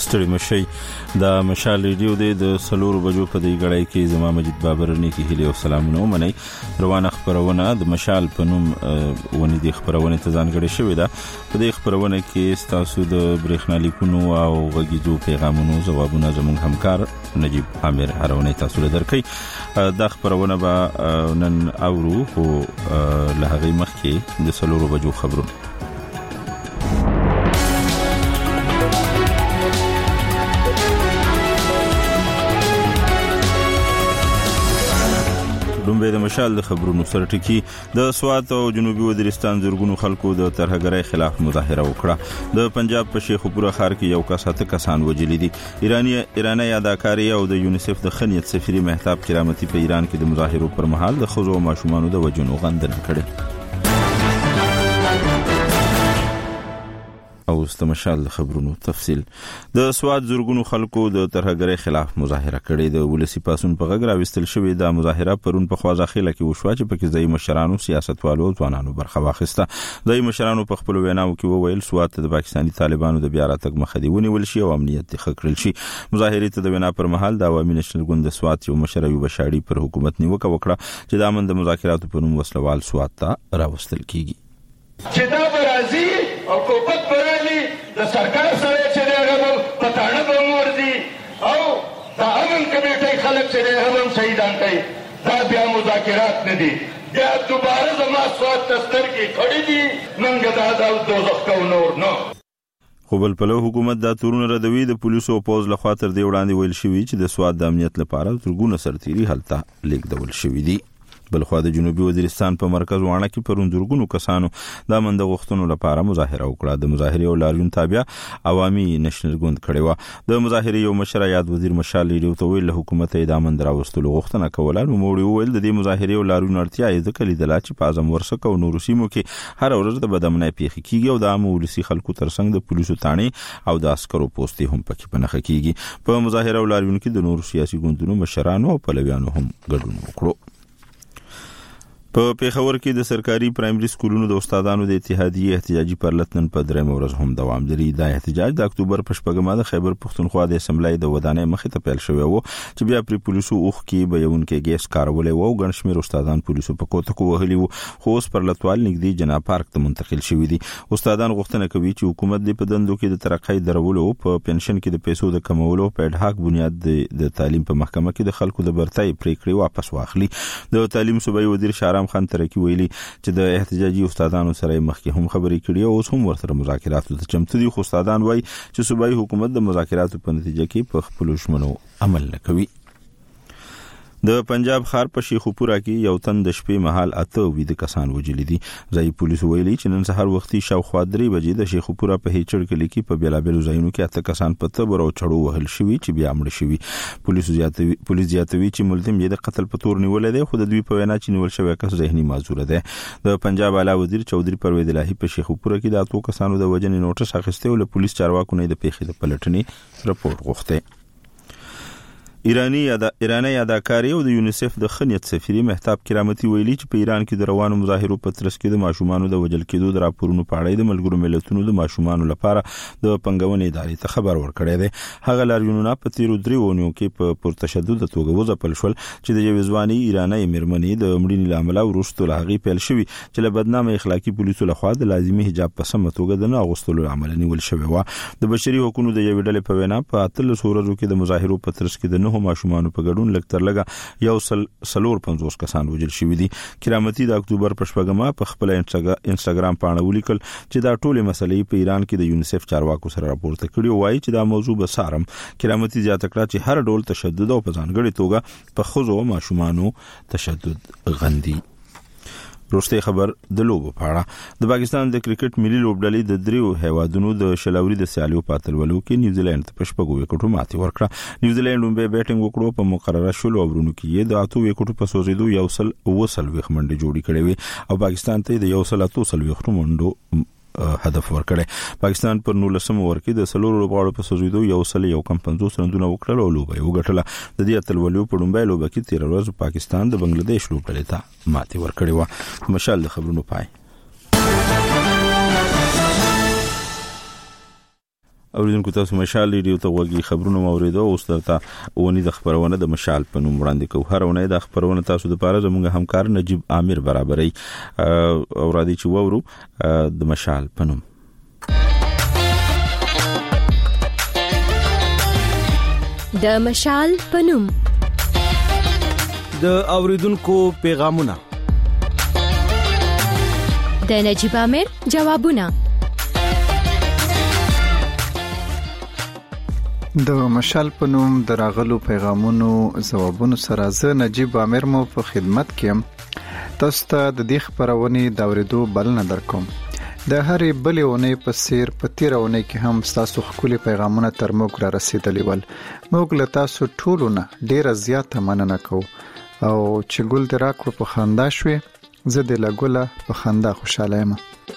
ستړي مشي د مشال ریډیو د سلور بجو په دی غړای کې زما مجید بابرنی کې هلي او سلامونه منئ. روانه خبرونه د مشال په نوم ونې د خبرونه ته ځانګړې شوې ده. په دې خبرونه کې ستاسو د برېښنالیکونو او غږیزو پیغامونو ځوابونه زموږ همکار نجیب عامر هرونه تاسو له درکې. دا خبرونه به نن اورو خو له هغې مخکې د سلور بجو خبرونه دومره د مشال د خبرونو سره ټکی. د سوات او جنوبي وزیرستان زرګونو خلکو د ترهګرۍ خلاف مظاهره وکړه. د پنجاب په شیخوپورا ښار کې یو کس 8 کسان وژلي دي. ایرانی اداکاري او د یونیسف د خنیت سفیر مهتاب کرامتي په ایران کې د مظاهرو پر مهال د ښځو او ماشومانو د وژنو غندنه کړې. او د مشال خبرونو تفصیل. د سواد زرګونو خلکو د ترهګرۍ خلاف مظاهره کړې. د ولسی پاسون په غږ راوستل شوې د مظاهره پرون په خوازاخیله کې وشو چې پکې ځای مشرانو سیاستوالو ځوانانو برخه واخیسته. ځای مشرانو په خپل ویناو کې وویل سواد د پاکستاني طالبانو د بیا راتګ مخه دی ونیول شي او امنیت ښه کړل شي. مظاهرې ته د وینا پر مهال د عوامي نشنل ګوند د سواد یو مشر ایوب شاړي پر حکومت نیوکه وکړه چې د امن د مذاکراتو په نوم وسلوال سواد ته راوستل کیږي. چې دا برازي او کوپت برالي د سرکار سره چې هغه پټانه به موردي او د امن کمیټې خلک چې هم شهیدان کوي دا بیا مذاکرات نه دي. بیا دوباره زما سواد تستر کې کړی دي منګه دا د دوزخ کو نور نو. خو بل په حکومت دا تورونه ردوي. د پولیسو او پوز لخوا تر دې وړاندې ویل شوی چې د سواد د امنیت لپاره ترګونه سرتيري هلته لیکدول شوی دي. بلخوا د جنوبي وزیرستان په مرکز وانه کې پرون درګونو کسانو د منده غوښتنو لپاره مظاهره وکړه. د مظاهرې او لاریون تابع عوامي نشنل ګوند کړي و. د مظاهرې یو مشر یاد وزیر مشال ریډیو ته ویل له حکومت د امن دراوستلو غوښتنه کوله. نو موړي ویل د دې مظاهرې او لاریون اړتیا یې ځکه لیدله چې په اعظم ورسک او نورو سیمو کې هر ورځ د بدامنۍ پیښې کیږي او د عام ولسي خلکو ترڅنګ د پولیسو تانې او د عسکرو پوستې هم پکې پنهخه کیږي. په مظاهره او لاریون کې د نورو سیاسي ګوندونو مشرانو او پلویانو هم ګډون وکړو. په پیښور کې د سرکاري پرایمري سکولونو د استادانو د اتحادیې احتجاجي پرلط نن په درېمه ورځ هم دوام لري. دا احتجاج د اکتوبر په شپږمه د خیبر پښتونخوا د اسمبلی د ودانۍ مخې ته پیل شوی و چې بیا پر پولیسو اوخ کې بیونکې ګیس کارولې و او ګڼ شمېر استادان پولیسو په کوتکو وهلي وو. خو اوس پرلطوال نږدې جنا پارک ته منتقل شوي دي. استادان غوښتنه کوي چې حکومت د په دندو کې د ترقۍ درولو په پنشن کې د پیسو د کمولو په اډهاک بنیاد د تعلیم په محکمه کې د خلکو د برتای پریکړې واپس واخلي. د تعلیم صوبایي وزیر شارام خان ترکی ویلي چې د احتجاجي استادانو سره مخکې هم خبرې کړې او اوس هم ورسره مذاکراتو ته چمتو دي. خو استادان وایي چې صوبایي حکومت د مذاکراتو په نتیجه کې په خپلو ژمنو عمل نه کوي. د پنجاب ښار په شیخوپورا کې یو تن د شپې مهال 8 کسان وژلي دي. ځای پولیسو ویلي چې نن سهار وختي شاوخوا 3 بجې د شیخوپورا په هیچړ کلي کې په بیلابېلو ځایونو کې 8 کسان په تبر او چړو وهل شوي چې بیا مړه شوي. پولیس زیاتوي چې ملزم یې د قتل په تور نیولې دی خو د دوی په وینا چې نیول شوی کس ذهني معذور دی. د پنجاب اعلی وزیر چودري پرویز الهی په شیخوپورا کې د 8 کسانو د وژنې نوټس اخیسته او له پولیس چارواکو نه د پیښې د پلټنې رپورت غوښته. ایرانی اداکاري او د یونیسف د خنیت سفیر مهتاب کرامتي ویلي چې په ایران کې د روانو مظاهرو په ترڅ کې د ماشومانو د وژل کېدو د راپورونو په اړه د ملګرو ملتونو د ماشومانو لپاره د پنګونې ادارې ته خبر ورکړی دی. هغه لاریونونه په تیرو 3 اونیو کې په پرتشدد توګه وځپل شول چې د یوې ځواني ایرانی مېرمنې د مړینې لامل وروسته له هغې پیل شوي چې له بدنامه اخلاقي پولیسو لخوا د لازمي حجاب په سمه توګه د نه اغوستلو عمل نیول شوی و. د بشري حقوقو د یوې ډلې په وینا په 13 ورځو کې د مظاهرو په ترڅ کې د 9 ماشومانو په ګډون لږ تر لږه یو سلور 50 کسان وژل شوي دي. کرامتي د اکتوبر په شپږمه په خپل انسټاګرام باندې ولیکل چې دا ټولې مسلې په ایران کې د یونیسف چارواکو سره راپورته کړي او وايي چې دا موضوع به سارم. کرامتي زیاته کړه چې هر ډول تشدد او په ځانګړي توګه په ښځو او ماشومانو تشدد غندي. روسته خبر د لوبو په اړه. د پاکستان د کرکټ ملي لوبډلې د 3 هیوادونو د شلوري د سیالیو په اتلولو کې نیوزیلند ته په 6 وکټو ماتې ورکړه. نیوزیلند هم به بیټینګ وکړو په مقرره شلو اوورونو کې د 8 وکټو په سوزیدو یو سل منډه جوړی کړې وي او پاکستان ته د یو سل 8 منډو هدف ورکړي. پاکستان پر 19 اوور کې د سلور لوبغاړو په سوزیدو یو سل 50 رنونه وکړل او لوبه وګټله. د دې اتلولیو په لومړی لوبه کې 13 ورځې پاکستان د بنگلاديش لوبډلې ته ماتې ورکړې و. مشال د خبرونو پای. اوریدونکو تاسو مشال ریډیو ته وګورئ خبرونه اوریدو او ستاسو ونی د خبرونه د مشال په نوم وړاندې کوو. هر ونه د خبرونه تاسو د پاره زموږ همکار نجیب عامر برابرۍ او را دي چې وورو د مشال په نوم. د مشال په نوم د اوریدونکو پیغامونه، د نجیب عامر جوابونه. د مشال په نوم دراغلو پیغامونو ځوابونو سره زه نجیب عامر مو په خدمت کې تاسو ته د دې خبرونه د اوریدو بلنه درکوم. د هرې بلې ونې په سیر په تیرونه کې هم تاسو خپل پیغامونه تر موږ را رسیدلی ول. موږ له تاسو ټولو نه ډیره زیاته مننه کوو او چې ګل دراکو په خندا شوي زه د لګوله په خندا خوشاله یم.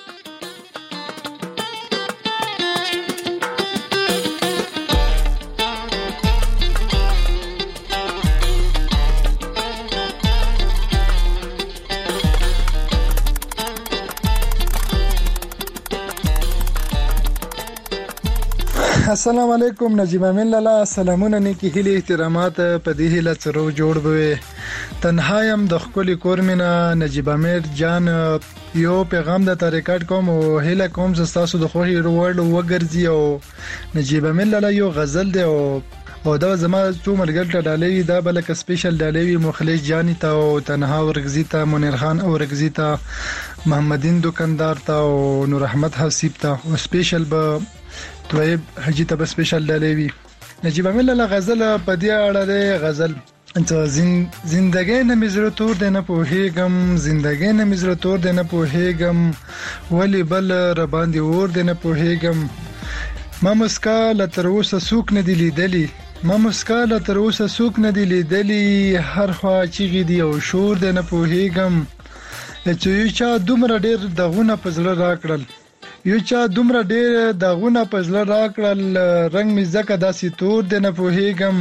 السلام علیکم نجیب امین لالا، سلامونه نیکی هیله احترامات په دې هیله سره جوړ بوي. تنهایم د خپل کورمینا نجیب امیر جان یو پیغام د ریکارډ کوم او هیله کوم چې تاسو د خوښي ورلد وګرځي. او نجیب امین لالا یو غزل دی او دا زما څو ملګري ډالې دا بلک سپیشل ډالې مخلص جانی ته او تنها ورغزی ته منیر خان اورغزی ته محمدین دکاندار ته او نور احمد حسیب ته او سپیشل به طيب حجی ته سپیشل ډالې. نجیب امین لالا غزل په دې اړه دی. غزل انت زندګی نه مزره تور دی نه پوهیږم، زندګی نه مزره تور دی نه پوهیږم، ولی بل را باندې ور دی نه پوهیږم. ما مسکا لتر اوسه سوک نه دی لیدلی، ما مسکا لتر اوسه سوک نه دی لیدلی، هر خوا چیغې دی او شور دی نه پوهیږم. چې یو چا دومره ډیر دغونه پزړه راکړل، یو چا دومره ډیر دغونه پزړه راکړل، رنگ می زکه داسې تور دی نه پوهیږم.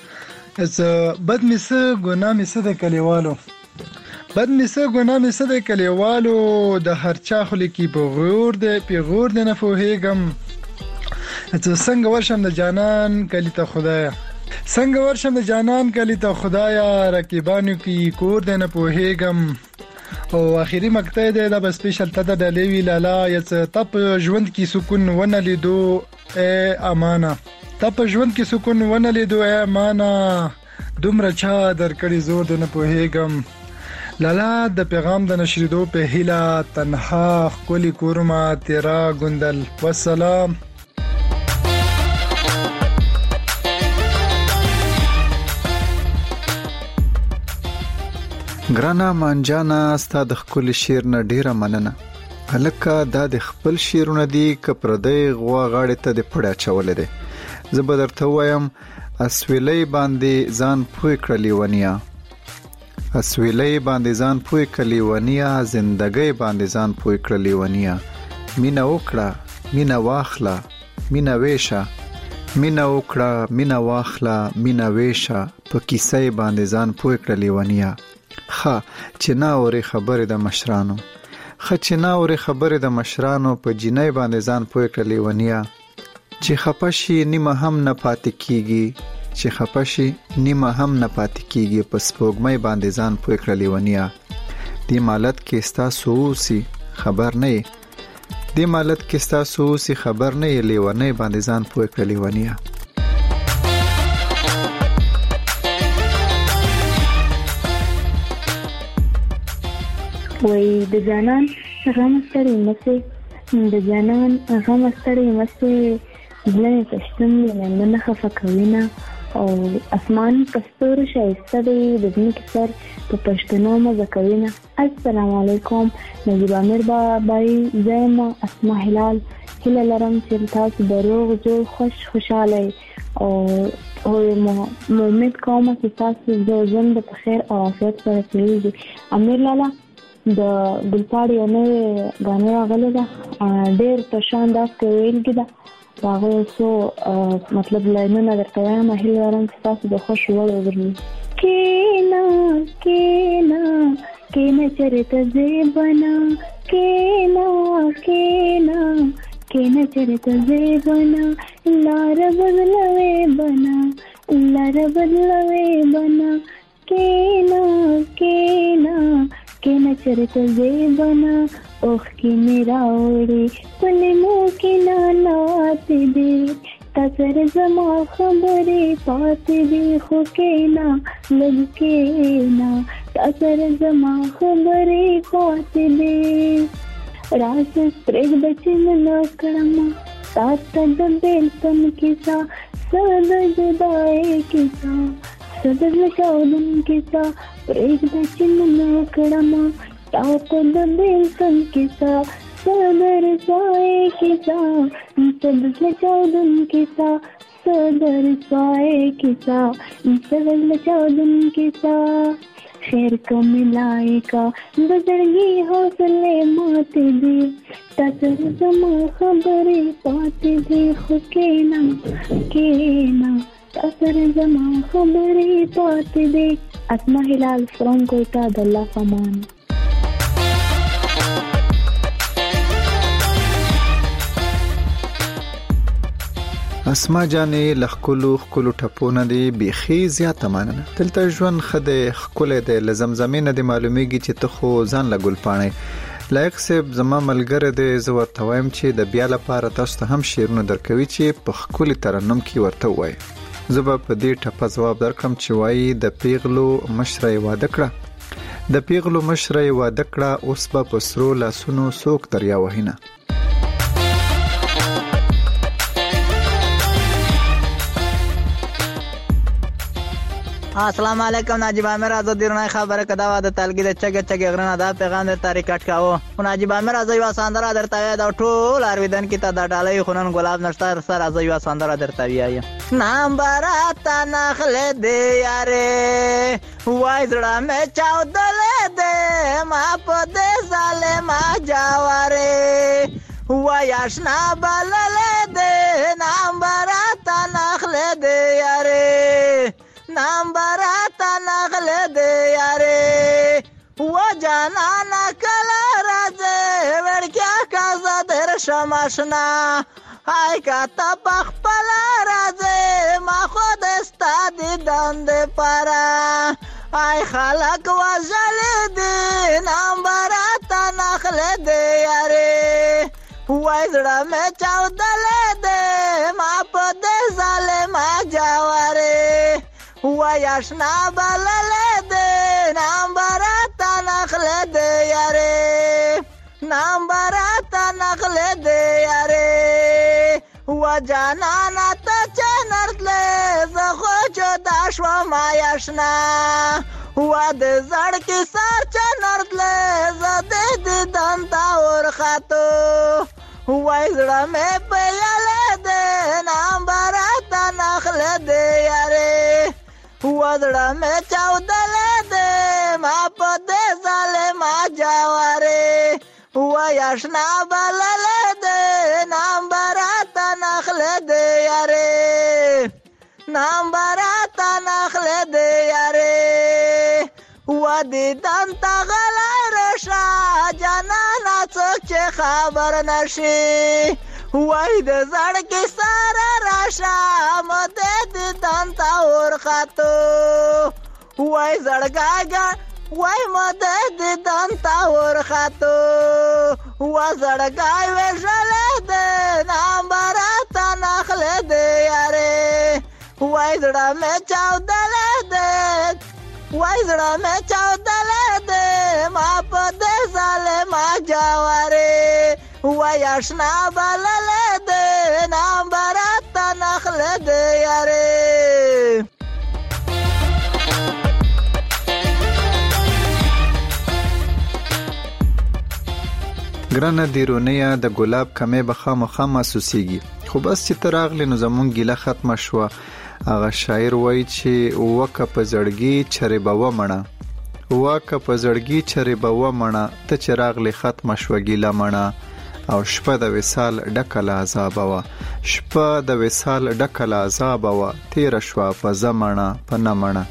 بد میسه ګناه میسه د کلیوالو، بد میسه ګناه میسه د کلیوالو، د هر چا خلی کی په غور دی پیغور دی نه پوهیږم. څنګه ورشم د جانان کلی ته خدایا، څنګه ورشم د جانان کلی ته خدایا، رقیبانو کی کور دی نه پوهیږم. او اخیری مقطع دی دا به سپیشل ته د ډلېوی لالا یڅ تپ ژوند کی سکون ونه لیدو اے امانه، تپ ژوند کی سکون ونه لیدو اے امانه، دومره چا درکړی زور دی نه پوهیږم. لالا د پیغام د نشریدو په هیله تنها خپل کورما تیرا ګندل. والسلام. ګرانا مانجانا ستا د خپل شعر نه ډیره مننه. هلکه دا د خپل شعرونه دي که پردی غوا غاړې ته د پړه چولې دي. زه به درته وایم اسویلې باندې ځان پوی کړلی ونیا، اسویلې باندې ځان پوی کړلی ونیا، زندګۍ باندې ځان پوی کړلی ونیا. مینا وکړه مینا واخله مینا ویشه، مینا وکړه مینا واخله مینا ویشه، په کیسې باندې ځان پوی کړلی ونیا. خا چې ناوري خبره د مشرانو، خا چې ناوري خبره د مشرانو، په جنۍ باندې ځان پوی کړلی ونیا. چې خپشي نیمه هم نه پاتې کیږي، چې خپشي نیمه هم نه پاتې کیږي، په سپوږمۍ باندې ځان پوی کړلی ونیا. دې مالت کې ستاسو اوسي خبر نه، دې مالت کې ستاسو اوسي خبر نه، لیونۍ باندې ځان پوی کړلی ونیا. وای د جانان غم ستړي مسه، د جانان غم ستړي مسه، ځلې تشتم نه خفه کوینا، او اسمان کستور شایسته دی د ځمکې سر په پښتنو مزه کوینا. السلام علیکم نجیب امیر بای، زم اسماء هلال، هله لرم چې تاسو دروغ جوړ خوشاله او امید کوم چې تاسو ژوند په خیر او عافیت سره تیریږي. امیر لالا د ګلپاړي نه غانې راغله ده ډېر په شان داس کویل کېده هغه سو مطلب لاینونه درته وایم هیله لرم چې تاسو د خوښ وړ وګرځئ. کینا کینا کینا چرته زیبنا، کینا کینا کینا چرته زیبنا لار بدلوي بنا لار بدلوي بنا کینا کینا کینا چرته زیبنا اوخ کی میرا وړي پنمو کې ناناتې دي تاسر زما خبرې پاتې دي خو کینا لږ کینا تاسر زما خبرې پاتې دي راز پرېږ بچن نو کړم تاسو د بیلتون کیسه سد جدای کیسه سد لچاودن کیسه پرېږ بچن نو کړم تاسو د بیلتون کیسه سدر سوای کیسه سد لچاودن کیسه سدر سوای کیسه سد لچاودن کیسه خیر کا ملائے کا بزرگی حوصلے ماتے دی تاثر زما خبریں پاتے دی خو کینا کینا تاثر زما خبریں پاتے دی اسما ہلال فرام کوئٹہ داللہ فمان اسما جانې لخکلو خکلو ټپونه دی بيخي زیاته ماننه دلته ژوند خده خکله دی لزمزمینه دی معلومیږي چې ته خو ځان لګول پانه لایق سیب زما ملګری دی زه ورته وایم چې د بیا لپاره تاسو ته هم شعرونه درکوي چې په خکلي ترنم کې ورته وای زه به په دې ټپه جواب درکم چې وای د پیغلو مشره واده کړه د پیغلو مشره واده کړه اوس به پسرو لاسونو سوک دریا وهینه السلام علیکم ناجیب امیر از دیرنای خبر کدا و د تلګي د چګ غرنه دا پیغام در تاریخ کټ کاوه او ناجیب امیر از یو ساندره درته دا ټول ارویدن کې ته د ډالۍ خونن ګلاب نشتر سر از یو ساندره درته ویایم نمبر تا نخله دی یاره وای زړه مې چاودل دی ما په دې ظالم جاوره وای آشنا بلل دی نمبر تا نخله دی یاره نمبر تا نغل دے یارے و جانانا کلا رازے وڑکیا کازا در شماشنا آئی کا تا پخ پلا رازے ما خود استادی دند پارا آئی خلق وزل دی نمبر تا نغل دے یارے وای زړه مې چاودل دے ما په دې ظالم جاوره وای آشنا بلل دے نمبر تا نخل دے یارے نمبر تا نخل دے یارے و جانانا تا چنرد لے زخو جدا شو ما آشنا و د زړ کې سر چنرد لے زده دیدن تا ورخاتو وای زړه مې پیل دے نمبر تا نخل دے یارے وزړه مې چاودل دې ما په دې ظالم جاوره وای آشنا بلل دې نمبر تا نخل دې یاره نمبر تا نخل دې یاره و دې دن تا غلای رشا جانانا څوک چې خبر نشي وای د زړ کې سره راشه مده دې دانتا ورخاتو وای زړګاګا وای مده دې دانتا ورخاتو و زړګای وژل دې نمبر تا نخل دې یاره وای زړه مې چاودل دې وای زړه مې چاودل دې ما په دې ظالم جاوره وای آشنا بلل دے نمبر تا نخل دے یاره ګرانه دیرونیا د ګلاب کمې بخا مخامه سوسیږي خو بس چې تراغلی نو زمون ګیله ختمه شو هغه شاعر وای چې وکه په زړګي چرې به ومنه وکه په زړګي چرې به ومنه ته چراغلی ختمه شو ګیله منه او شپه د وصال ډکه له عذابه وه شپه د وصال ډکه له عذابه وه تېره شوه په زمڼه په نمڼه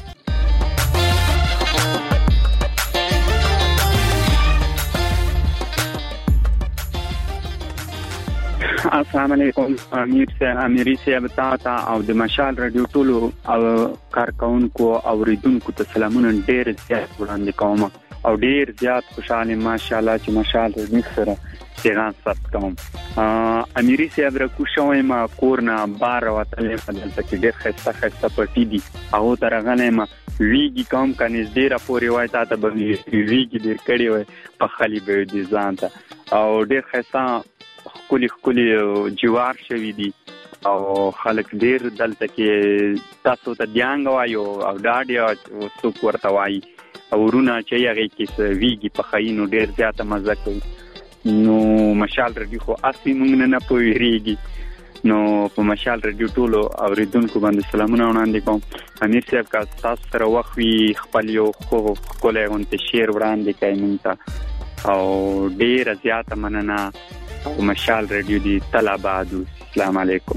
السلام علیکم امیری صاحب تا او د مشال رادیو ټولو او کارکونکو او ریدونکو ته سلامونه ډیر زیات وړاندې کوم او ډیر زیات خوشاله ماشاءالله چې مشال رادیو سره پیغام ثبت کوم. امیری صاحب را کوشوي ما کورنا بار وتلې بدل ته ډیر خسته پټی دي او درغنه ما ویږي کوم کنيز ډیر پورې وای تا ته به ویږي ډیر کړي وای په خالي به دي ځانته او ډیر خسته خولي جوار شوی دي او خلک ډیر دلته کې تاسو ته دیانګ وایو او ډاډیا او څوک ورته وایي او ورونه چې هغه کې ویږي په خاينو ډیر زیاته مزه کوي. نو مشال رادیو خو اصلي موږ نه پوهیږي نو په مشال رادیو ټولو اوریدونکو باندې سلامونه وړاندې کوم. امیر صاحب کا تاسو سره وخوي خپل یو خو کولای غونته شیر وړاندې کوي مونږ او ډیر زیاته مننه او مشال رادیو دی طلبادو. السلام علیکم.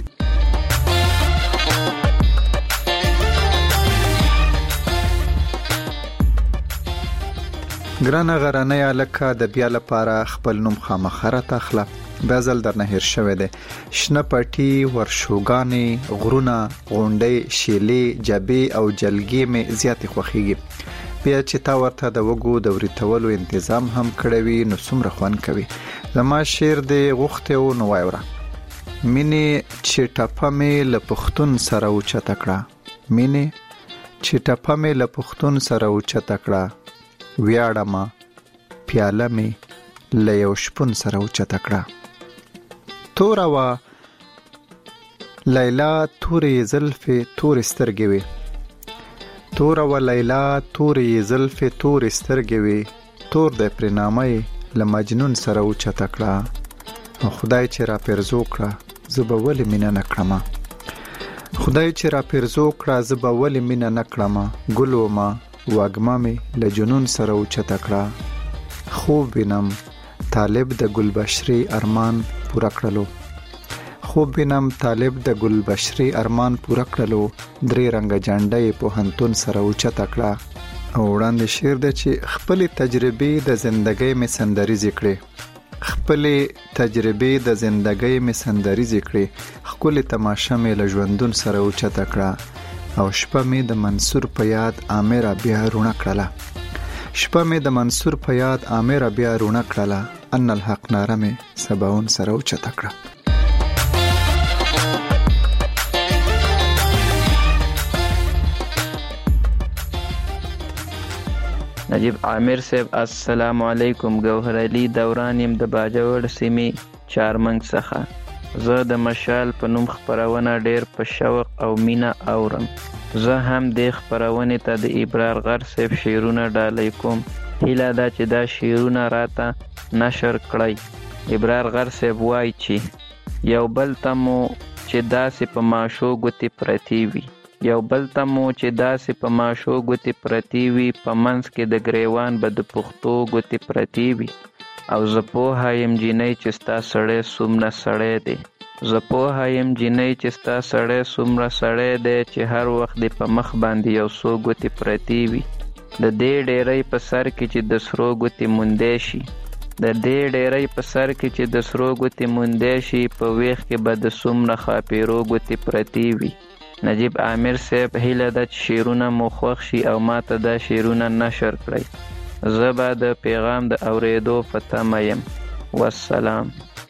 ګرانه غرانه الکه د بیا لپاره خپل نوم خامخره تخله بازل درنه هیر شوه ده شنه پټي ورشوګانی غرونه غونډې شیلې جبې او جلګې مې زیات خوخيږي بیا چې تا ورته د وګو د ورتولو تنظیم هم کړوي نو څومره خوان کوي. زما شعر دی غوخته او نو وایوره مینه چې ټپه مې له پښتون سره او چتکړه مینه چې ټپه مې له پښتون سره او چتکړه ویاړما پیاله مې له یو شپون سره او چتکړه تورا وا لیلا تورې زلفې تورې سترګې وي تورا وا لیلا تورې زلفې تورې سترګې وي تور د پرنامې له مجنون سره او چتکړه خدای چې را پرزو کړه زبا ولې مینه نکړم خدای چې را پرزو کړه زبا ولې مینه نکړم ګلو ما واګما مې له جنون سره او چتکړه خوب وینم طالب د ګلبشري ارمان پورا کړلو خوب وینم طالب د ګلبشري ارمان پورا کړلو درې رنگ جنډې په هنتون سره او چتکړه او وړاندې شعر د چې خپل تجربې د ژوندۍ می سندري ذکرې خپل تجربې د ژوندۍ می سندري ذکرې خپل تماشه می له ژوندون سره او چتکړه او شپه می د منصور په یاد امیر بیا رونه کړله شپه می د منصور په یاد امیر بیا رونه کړله ان الحق نارمه سباون سره او چتکړه. نجیب عامر صاحب السلام علیکم. گوهر علی دوران يم د باجوړ سیمې چارمنګ څخه. زه د مشال په نوم خبرونه ډېر په شوق او مینا اورم. زه هم د خبرونه ته د ابرار غر صاحب شعرونه ډالۍ کوم. هیله دا چې دا شعرونه راته نشر کړئ. ابرار غر صاحب وای چې یو بل تمو چې داسې په ماشو ګوتی پرتی وي یو بل تمو چې داسې په ماشو ګوتی پرتی وي په منځ کې د گریوان به د پښتو ګوتی پرتی وي او زه پوهایم جنۍ چې ستا سړی څومره سړی دی زه پوهایم جنۍ چې ستا سړی څومره سړی دی چې هر وخت دې په مخ باندې یو څو ګوتې پرتې وي د دې ډېرۍ په سر کې چې د سرو ګوتې موندی شي د دې ډېرۍ په سر کې چې د سرو ګوتې موندی شي په ویښ کې به د څومره ښاپېرو ګوتې پرتې وي. نجیب عامر صاحب هیله ده چې شعرونه مو خوښ شي او ما ته دا شعرونه نشر کړئ. زه به د پیغام د اورېدو په تمه یم. والسلام.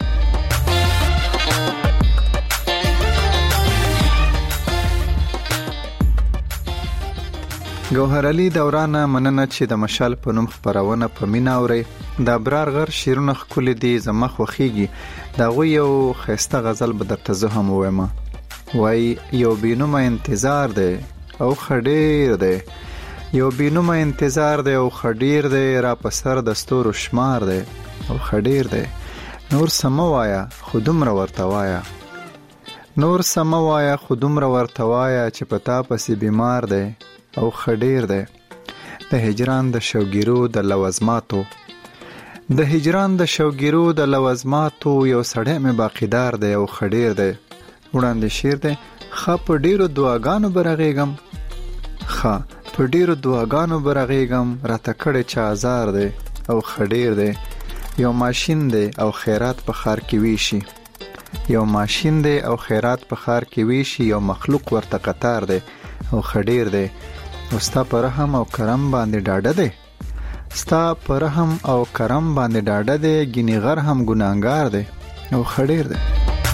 گوهر علی دورانه مننه چې د مشال په نوم خبرونه په مینا اوري. د ابرار غر شیرونه خپل دي زما خوخيږي. دا غو یو خسته غزل به درته زه هم وایم. وای یو بینومه انتظار دی او خډیر دی یو بینومه انتظار دی او خډیر دی را پسر د ستورو شمار دی او خډیر دی نور سموایا خودم را ورتوایا نور سموایا خودم را ورتوایا چې پتا پسې بیمار دی او خډیر دی د هجران د شوګیرو د لوازماتو د هجران د شوګیرو د لوازماتو یو سړی مې باقیدار دی او خډیر دی. وړاندې شعر دی خپ ډیرو دعاګانو برغېګم خا په ډیرو دعاګانو برغېګم راته کړې چا آزار دی او خډیر دی یو ماشین دی او خیرات په خار کې ویشي یو ماشین دی او خیرات په خار کې ویشي یو مخلوق ورته قطار دی او خډیر دی او ستا په رحم او کرم باندې ډاډه دی ستا په رحم او کرم باندې ډاډه دی ګینې غر هم ګناهګار دی او خډیر دی.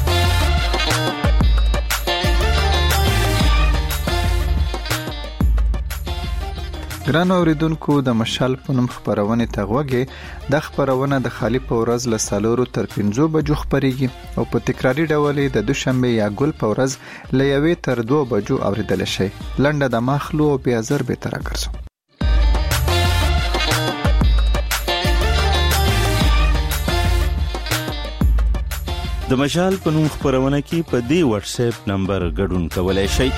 ګرانو اوریدونکو د مشال په نوم خپرونې ته غوږی د خپرونه د خالی په ورځ له 4 تر 5 بجو خپریږي او په تکراری ډول د دوشنبه یا ګل په ورځ له 1 تر 2 بجو اوریدل شي. لنډه د مخلو او بیا زر به تر راګرځو. د مشال په نوم خپرونه کې په دې واتس اپ نمبر ګډون کولای شئ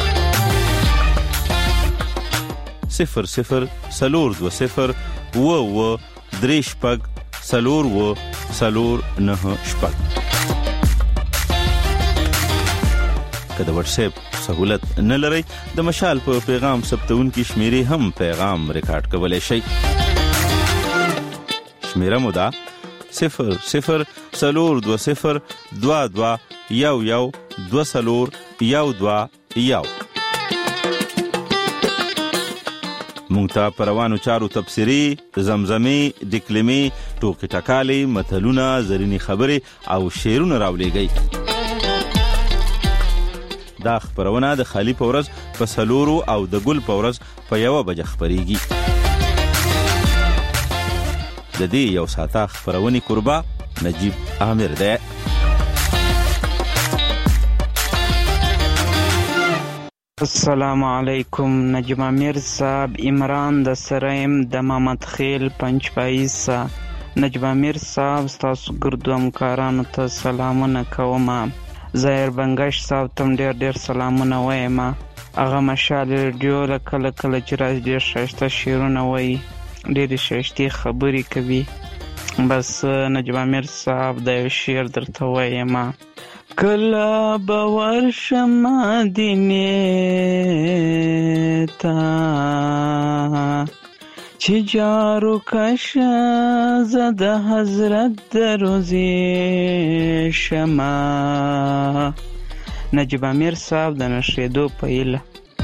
00 سلور 20 و 3 شپږ سلور و سلور 9 شپږ. که د واتس اپ سہولت نه لرئ د مشال په پیغام ثبتون کې شمیرې هم پیغام ریکارډ کولای شئ. شمیره مو ده 00 سلور 20 22 11 2 سلور 12 مونږ ته پروانو چارو تبصری زمزمي ډکلمي ټوکې ټکالي متلونه زرینی خبرې او شعرونه راولېږئ. دا خبرونه د خالی په ورځ په سلورو او د ګل په ورځ په 1 بجه خبريږي. د دې یو ساعته خبرونې قربا نجیب عامر ده. السلام علیکم. نجیب عامر صاحب عمران د سریم د محمد خیل پنځپایز. نجیب عامر صاحب تاسو ګردو همکارانو ته سلامونه کوم. ظاهر بنگش صاحب تم ډیر سلامونه وایم. هغه مشال ریډیو له کله چې راځي ډیر ښایسته شعرونه وایي ډیرې ښایستې خبرې کوي. بس نجیب عامر صاحب د یو شعر درته وایم کله به ورشم مدینې ته چې جارو کشه زه د حضرت د روزې شمه. نجیب عامر صاحب د نشریدو په هیله.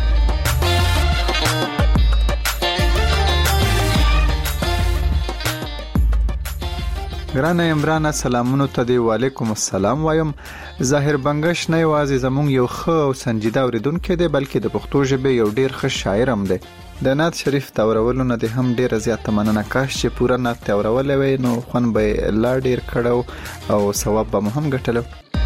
ګرانه عمران سلامونو ته دی. وعلیکم السلام وایم. ظاهر بنگش نه یوازې زمونږ یو ښه او سنجیده اوریدونکی دی بلکې د پښتو ژبې یو ډیر ښه شاعر هم دی. د نعت شریف تورولو نه دی هم ډیره زیاته مننه. کاش چې پوره نعت تورولې وای نو خون به لا ډیر کړو او ثواب به هم ګټلو.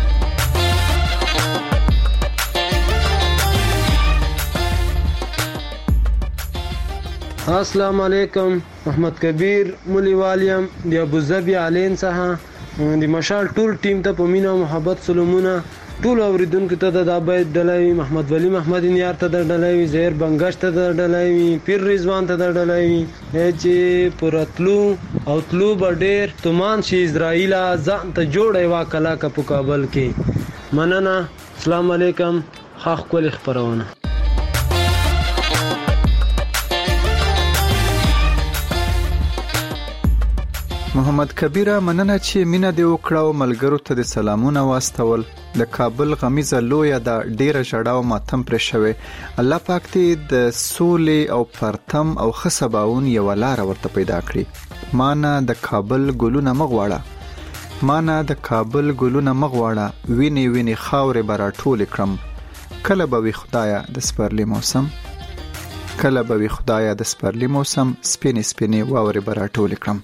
السلام علیکم. محمد کبیر مولی والیم د ابوظبي علین څخه د مشال ټول ټیم ته په مینا او محبت سلامونه. ټول اوریدونکو ته د عبید ډلوي محمد ولی محمد نیار ته د ډلوي زهیر بنگش ته د ډلوي پیر رضوان ته د ډلوي چې پرتلو او تلو بډیر تومان شي اسرائیل ځان ته جوړي وا کلا په کابل کې. مننه. السلام علیکم. خاخ کول خبرونه. محمد کبیره مننه چې مینا دی وکړو. ملګرو ته د سلامونه واستول. د کابل غمیزه لوی د ډیره جړاو ماتم پر شوی. الله پاک دې د سولې او پرتم او خصباون یو لار ورته پیدا کړی. مانا د کابل ګلونه مغواړه مانا د کابل ګلونه مغواړه ویني خاورې برا ټول کړم. کله به وي خدایا د سپرلی موسم کله به وي خدایا د سپرلی موسم سپینې واورې برا ټول کړم.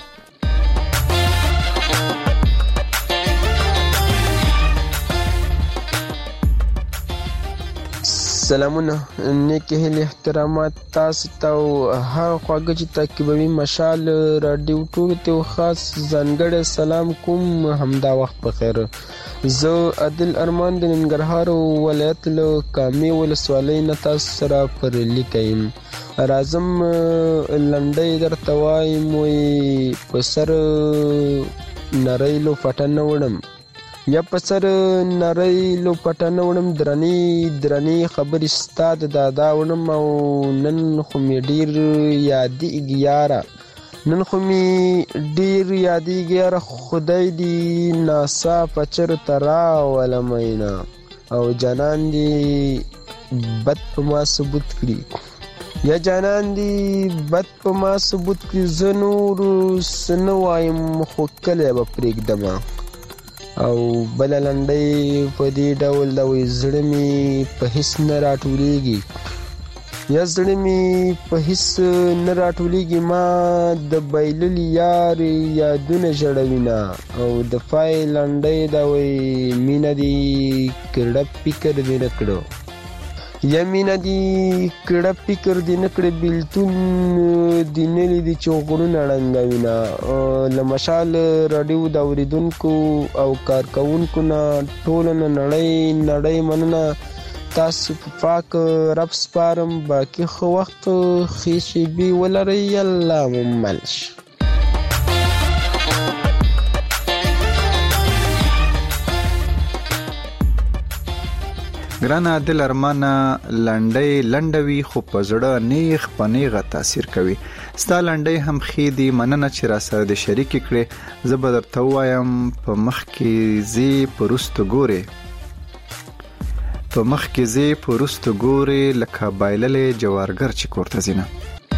سلامونه نیک هیله احترامات تاسو ته او هر خواږه چې تعقیبوي مشال رادیو ټول ته خاص ځانګړی سلام کوم. همدا وخت بخیر. زه عادل ارمان د ننګرهار ولایت له کامې ولسوالۍ نه تاسو سره پر لیکم. راځم لنډۍ درته وایم وی په سر نری لو پټنه وړم یا په سر نری لو پټنه وړم درنی خبرې ستا د دادا وړم او نن خو مې ډېر یادېږي یاره نن خو می ډیر یادېږي یاره خدای دې ناڅاپه چېرته راولمینا او جانان دې بد په ما ثبوت کړي یا جانان دې بد په ما ثبوت کړي زه نور څه نه وایم خو کلی به پرېږدمه او بله لنډۍ په دې ډول ده وایي زړه مې په هېڅ نه راټولېږي یا زړه مې په هېڅ نه راټولېږي ما د بایللي یار یادونه ژړوینه او د پای لنډۍ ده وایي مینه دې کړه فکر دې نه کړو یا مینه دې کړه فکر دې نه کړه بیلتون دې نه لیدي چې غرونه ړنګوینه له مشال راډیو د اورېدونکو او کارکوونکو نه ټولو نه نړۍ مننه تاسو په پاک رب سپارم باقي ښه وخت ښې شېبې ولرئ الله مو مل شي ګرانه دل ارمانه لنډۍ لنډوي خو په زړه نیغ په نیغه تاثیر کوي ستا لنډۍ هم ښې دي مننه چې راسره د شریکې کړې زه به درته ووایم په مخ کې ځې په وروستو ګورې په مخ کې زی په وروستو ګورې لکه بایللې جوارګر چې کور ته ځینه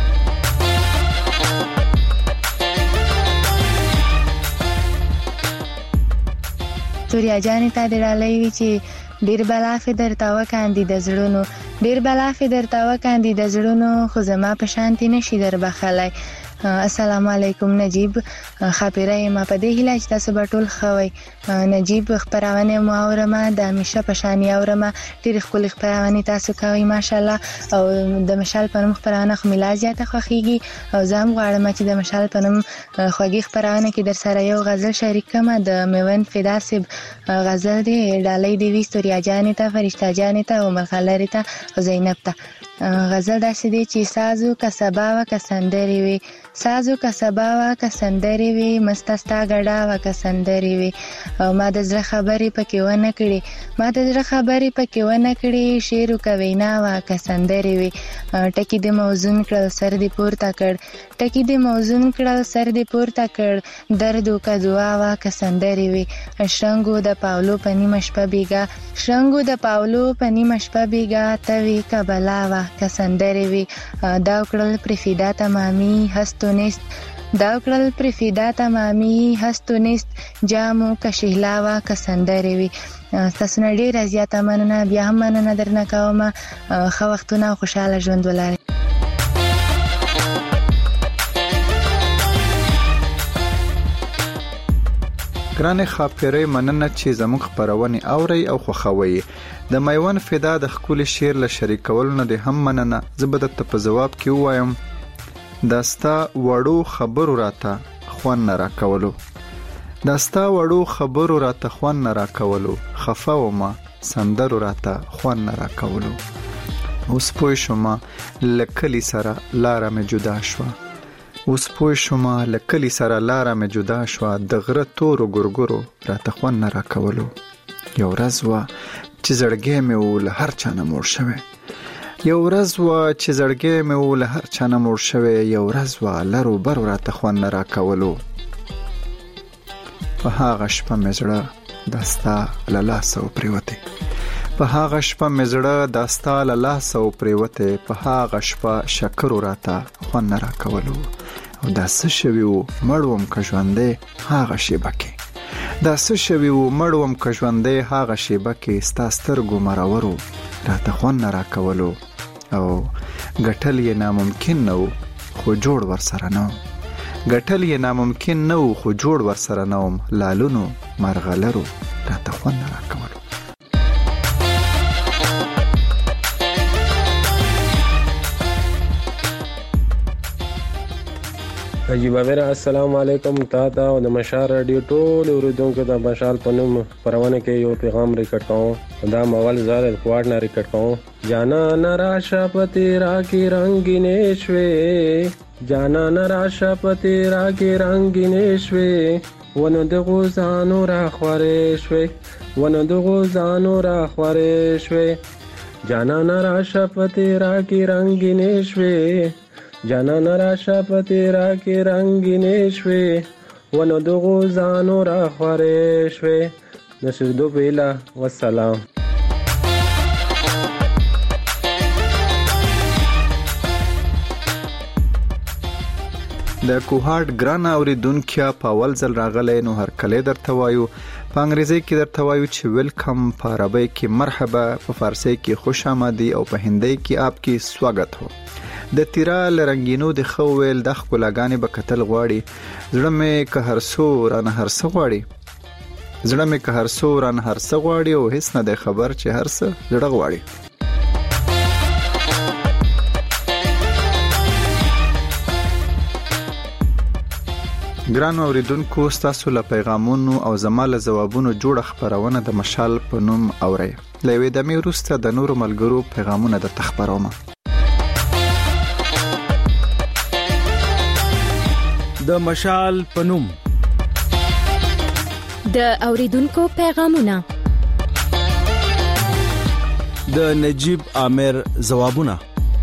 سوریا جانې ته دې ډالۍ وي چې ډېر بلافې درته وکاندي د زړونو ډېر بلافې درته وکاندي د زړونو خو زما په شانتې نشي در بخلی السلام علیکم نجیب خاپیره یم په دې هیله چې تاسو به ټول ښه وئ نجیب خپرونې مو اورمه د همیشه په شانې اورمه ډېرې ښکلې خپرونې تاسو کوئ ماشاءالله او د مشال په نوم خپرونه خو مې لا زیاته خوښیږي او زه هم غواړم چې د مشال په نوم خوږې خپرونه کې در سره یو غزل شریک کړم د میوند فدا صاحب غزل دی ډالۍ دې وي ستوریا جانې ته فرشته جانې ته او مرغلرې ته او زینب ته غزل داسې دی چې سازو که سبا وه که سندرې وي سازو که سبا وه که سندرې وي مسته ستا ګډا وه که سندرې وي او ما د زړه خبرې پکې ونه کړې ما د زړه خبرې پکې ونه کړې شعر که وینا وه که سندرې وي ټکي دې موزون کړل سر دې پورته کړ ټکي دې موزون کړل سر دې پورته کړ درد که دعا وه که سندرې وي شرنګو د پاولو په نیمه شپه بیګا شرنګو د پاولو په نیمه شپه بیګا ته وي که بلا وه که سندرې وي دا وکړل پرې فدا تمامي هستو نیست دا وکړل پرې فدا تمامي هستو نیست جامو که شهلا وه که سندرې وي ستاسو نه ډېره زیاته مننه بیا هم مننه درنه کومه ښه وختونه او خوشحاله ژوند ولرئ ګرانې خاپیرې مننه چې زموږ خپرونې اورئ او خوښوئ د میوند فدا د ښکلي شعر له شریکولو نه دې هم مننه زه به درته په ځواب کې ووایم دا ستا وړو خبرو راته خوند نه راکولو دا ستا وړو خبرو راته خوند نه راکولو خفه ومه سندرو راته خوند نه راکولو اوس پوه شومه له کلي سره لاره مې جدا شوه اوس پوه شومه له کلي سره لاره مې جدا شوه د غره تورو ګورګورو راته خوند نه راکولو یو ورځ وه چې زړګی مې و له هر چا نه موړ شوی یو ورځ وه چې زړګی مې و له هر چا نه موړ شوی یو ورځ وه لرو برو راته خوند نه راکولو په هغه شپه مې زړه دا ستا له لاسه وپرېوتی په هغه شپه مې زړه دا ستا له لاسه وپرېوتی په هغه شپه شکرو راته خوند نه راکولو او دا څه شوي و مړ وم که ژوندی هغه شیبه کې دا څه شوي و مړ وم که ژوندی هغه شیبه کې ستا سترګو مرورو راته خوند نه راکولو او ګټل یې ناممکن نه و خو جوړ ورسره نه ګټل یې ناممکن نه و خو جوړ ورسره نه وم لالونو مرغلرو راته خوند نه راکولو نجیب امیر السلام علیکم تا او د مشال رادیو ټول اوریدونکو د مشال په نوم خپرونه کې یو پیغام ریکارډ کوم دا مول زال کوارډ نه ریکارډ کوم جانا نراشا پتی را کی رنگینې شوي جانا نراشا پتی را کی رنگینې شوي ونه د غوزانو را خورې شوي ونه د غوزانو را خورې شوي جانا نراشا پتی را کی رنگینې شوي جانا نراشه پتیرا کې رنگینې شوي ونو د غوزانو را خورې شوي نشدو بیلا والسلام. د کوهارد ګران اوریدونکو په اول ځل راغلی نو هر کله درته وایو، په انګریزي کې درته وایو چې ویلکم، په عربی کې مرحبا، په فارسی کې خوش آمدی او په هندی کې آپ کی سواگت هو. د تیرا لرنګینو د خو ویل د خپلګانې به قتل غواړي، زړه مې که هر سو رانه هر څه غواړي، زړه مې که هر سو رانه هر څه غواړي او هیڅ نه د خبر چې هر څه زړه غواړي. ګران اوریدونکو، ستاسو له پیغامونو او زماله جوابونو جوړه خبرونه د مشال په نوم اورئ. لوي د می وروسته د نورو ملګرو پیغامونه د تخبرومه. د مشال په نوم د اوریدونکو پیغامونه، د نجیب عامر جوابونه.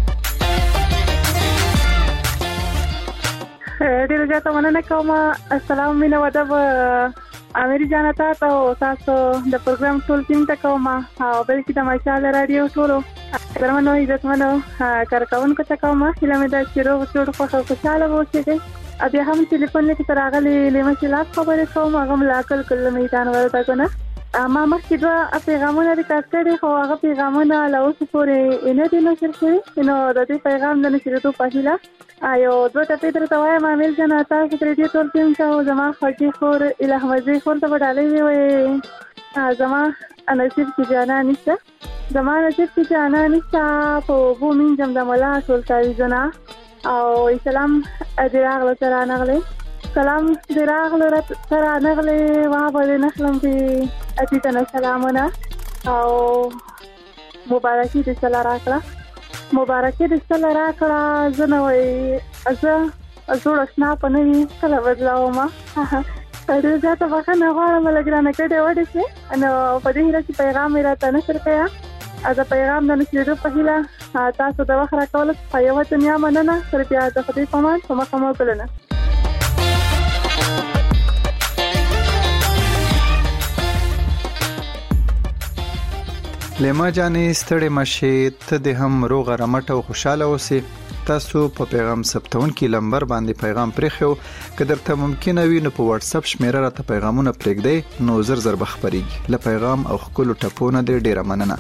ډیره زیاته مننه کوم. السلام مینه ودب امری جانتا ته او تاسو د پروګرام ټول ټیم ته کوم او بلکې د مشال رادیو ټولو درمنو عزتمنو کارکونکو ته کوم. هیله مې ده چې روغ جوړ خوشاله اوسئ. ابي هم ټلیفون لیک تر راغلي لمشلات خبرې کوم، هغه ملاقات کله میدان ورته کنه. ما مخکې دوه پیغامونه ریکارډ کړي خو هغه پیغامونه له اوسه پورې نه دي نشر شوي، نو د دې پیغام د نشریدو په هیله یو دوه ټپې درته وایم. عامل جان تاسو تر دې ټول ټیم ته زما خوږې خور الهه مزي خور ته وډالې وي زما نصیب کې جانا نشته، زما نصیب کې جانا نشته په بو مين جام د ملا ټول تعویذونه او اسلام ادراغله تر نغله سلام دراغله تر نغله وا په نخلم په اتیتنا سلامونه او مبارکي د سلا راکړه، مبارکي د سلا راکړه. زنوي ازور اسنا پنوي کله بدلاو ما ډېر زیاته وخت نه غواړم لګرانه کړه وډه شي نو په دې هره پیغام راته نشر کړه. دا پیغام د نشریدو په هیله تاسو د وخت راکول په یو دنیا مننه سره بیا د خدای په امان په مخه مو کولنه. لیما جانې ستړې مشه ته د هم روغ رمټ او خوشاله اوسې. تاسو په پیغام ثبتون کې لمبر باندې پیغام پرېخو، که درته ممکن وي نو په واتس اپ شمیره راته پیغامونه پرېږدئ نو زر بخبريږي. له پیغام او خپل ټپونه د ډیره مننه.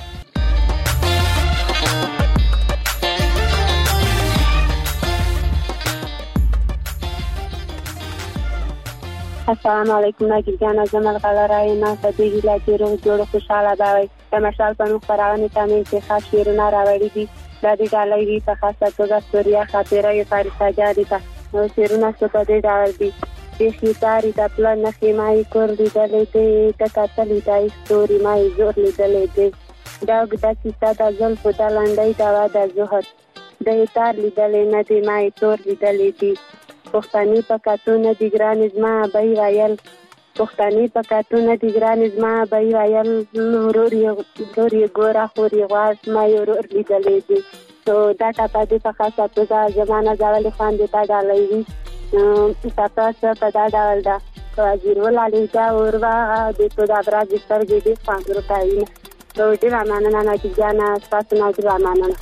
السلام علیکم ناګل جان زمل غلرای نه صدیق لا چې روغ جوړ خوشاله باوي. د مشال په نوم خبرونه تامین چې خاص شیرونه راوړي دي د دې ډالۍ وی په خاصه توګه سوریا خاطره یې فارسه جاري تا نو شیرونه څه په دې ډول دي چې خيتاري د پلان نه خېمای کور دي دلې ته تکاتلې دای ستوري مای زور لیدلې دي دا د کیسه د زلف د لاندې دا د زهر د تار لیدلې نه دی مای تور لیدلې دي. پښتني پکاتونه د ګران ازما بای وایل، پښتني پکاتونه د ګران ازما بای وایل وروري ګورا خوري غواز ما ورور لیدلې دي. تو دا ټاپه د په خاصه توګه زمانه ځاولې خان د تا ډالۍ وي تاسو په دا ډول دا واجیرول علي دا وروا د تو دا برازي سترګې دي څنګه راځي نو دې رامانه نه کیږي نه تاسو نه دې رامانه.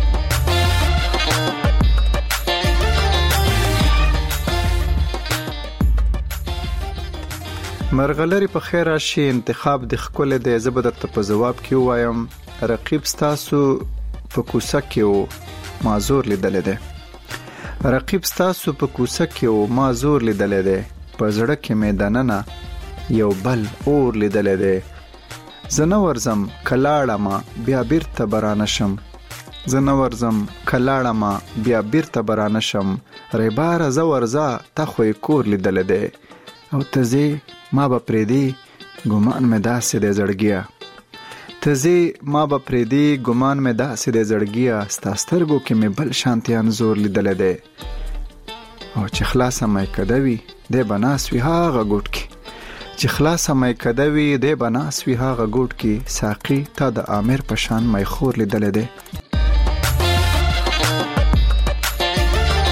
مرغلری په خیر راشي. انتخاب د خپل د زبدت په جواب کې وایم رقیب ستاسو په کوڅه کې او معذور لیدل دي، رقیب ستاسو په کوڅه کې او معذور لیدل دي، په زړه کې میداننه یو بل اور لیدل دي. زنه ورزم کلاړه بیا بیرته برانشم، زنه ورزم کلاړه بیا بیرته برانشم، ریبار زورزا تخوي کور لیدل دي او تزي ما به پریدي ګمان مې داسې د زړګیا، تزي ما به پریدي ګمان مې داسې د زړګیا، ستا سترګو کې مې بل شانتيان زور لیدل دي او چې خلاصه مې کدوي د بناس وی هاغه ګوټ کې، چې خلاصه مې کدوي د بناس وی هاغه ګوټ کې، ساقي تا د امیر په شان مې خور لیدل دي.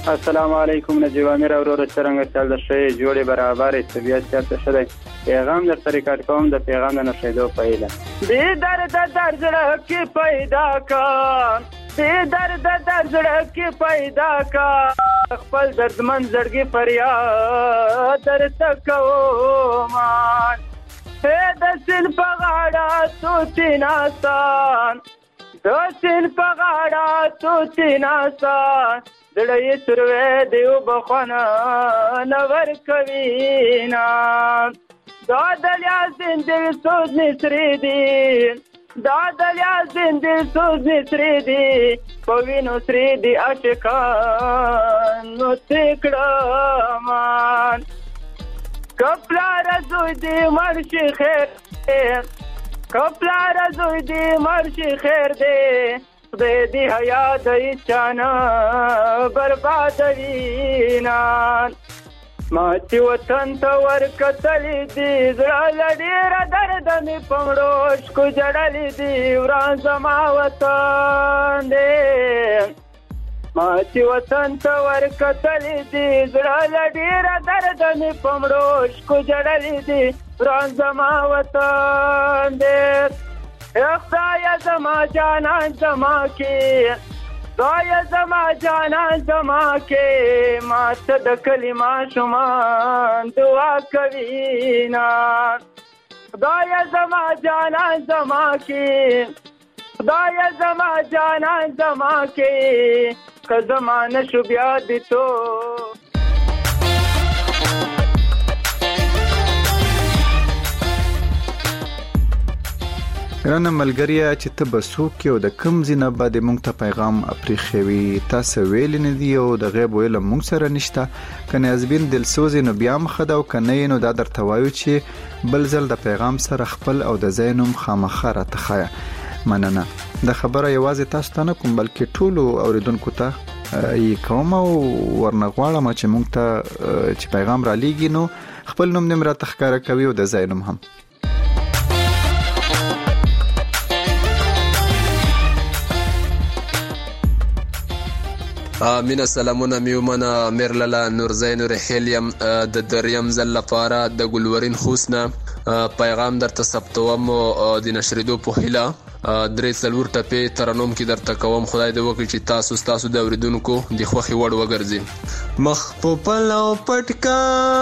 السلام علیکم نجیب امیر اورور څنګه چل د شی جوړې برابر طبيعت چاته شته پیغام در طریقات کوم د پیغام د نشیدو پیدا دې درد زړه کې پیدا کا دې درد زړه کې پیدا کا خپل دردمن زړګي فریاد درته کوم د سل په غاړه توتی ناسان د سل په غاړه توتی ناسان دړې سروې دیو بخونه نور کوینا دا دلیا زندګي سوز نسری دی دا دلیا زندګي سوز نسری دی پوینو سری دی عاشقان نو تکړمان کپلا رزوی دی مرشي خیر کپلا رزوی دی مرشي خیر دی خدای دی حیا دی چانا برباد وینا ما چې وطن ته ورکتلی دی زړه ډېره درد مې په مړوش کو جړلی دی وران زما وطن دی ما چې وطن ته ورکتلی دی زړه ډېره درد مې په مړوش کو جړلی دی وران زما وطن دی خدای زما جانان زما کې خدای زما جانان زما کې ما ته د کلمه شومان دعا کوینا خدای زما جانان زما کې خدای زما جانان زما کې که زمانه شو بیا دي تو ګرانه ملګریا چې ته بسوک کې او د کم زینه باندې مونږ ته پیغام اپریخوي تاسو ویل نه دی او د غیب ویل مونږ سره نشته کنه ازبین دلسوز نو بیا مخده او کنه نو دا درته وایو چې بل ځل د پیغام سره خپل او د زینوم خامخره تخیا مننه د خبره یوازې تاسو ته نه کوم بلکې ټولو اوریدونکو ته یې کوم او ورنغواړم چې مونږ ته چې پیغام را لېږي نو خپل نوم دې مرا تخکاره کوي او د زینوم هم مینا سلامونه میومنه میرللا نورزین رحیلیم د دریم ځل لپاره د ګلورین خوسنه پیغام درته ثبتوم د نشریدو په هیله درې څلور ټپې ترنم کې درته کوم خدای دې وکړي چې تاسو د اوریدونکو د خوخي وړ وګرځي مخ په پلو پټکا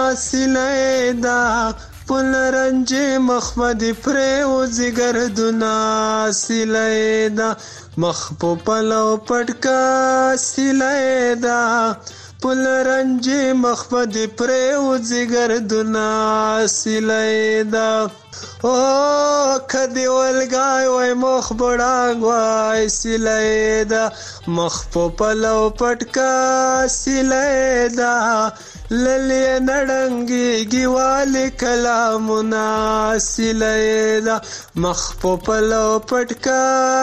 سلیدا پلرنج مخمد پرو زګر دنا سلیدا مخ په پلو پټکا سلیدا پلرنج مخمد پرو زګر دنا سلیدا او کدی ولګای وای مخ بډاګ وای سلیدا مخ په پلو پټکا سلیدا للی نړنګي گیوال کلامنا سلیدا مخ په پلو پټکا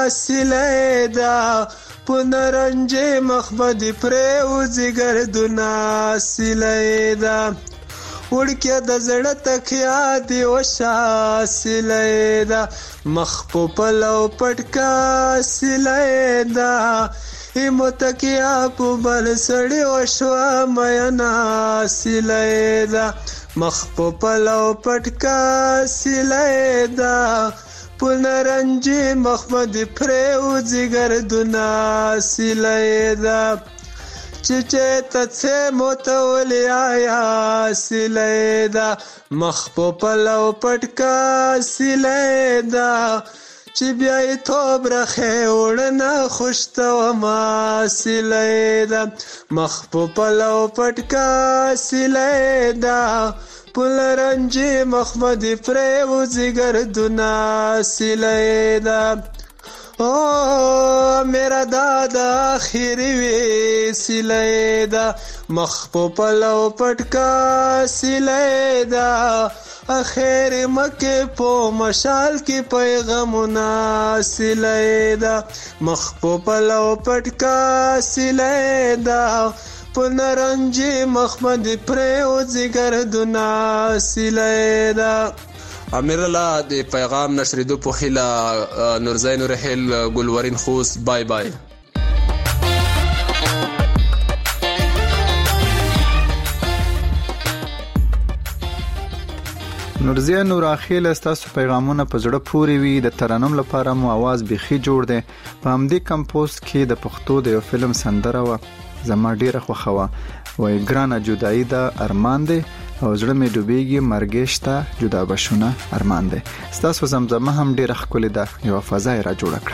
سلیدا پنرنج مخبد پرو زګر دنا سلیدا وړکه د زړه تکیا دی وشا سلیدا مخ په پلو پټکا سلیدا ایمتکیا په بل سړی وشوا مینا سلیدا مخ په پلو پټکا سلیدا پنرنجی مخمد پرو زګر دنا سلیدا چچه تڅه متولی آیا سلیدا مخ په پلو پټکا سلیدا چې بیا توب رخه وړنه خوشته ما سلیدا مخ په پلو پټکا سلیدا پلرنجی مخمد پرو زګر دنا سلیدا او میرا دادا اخیری وی سلیدا مخ په پلو پټکا سلیدا اخیر مکه په مشال کې پیغامونه سلیدا مخ په پلو پټکا سلیدا پنرنجی مخمد پرو زګر دنا سلیدا امیرلا د پیغام نشریدو په خیله نورزین رحیل ګلورین خوس بای بای نورزیا نوراخیل تاسو پیغامونه په زړه پورې وي د ترنم لپاره مو आवाज بيخي جوړ دی په همدې کمپوست کې د پښتو د یو فلم سندره و زما ډیره خوښه وای ګرانه جدائی دا ارمان دی او زړه مې ډوبېږي مرګشته جدا بشونه ارمان دی تاسو زمزمه هم ډیره ښکلې ده یو فضا را جوړ کړه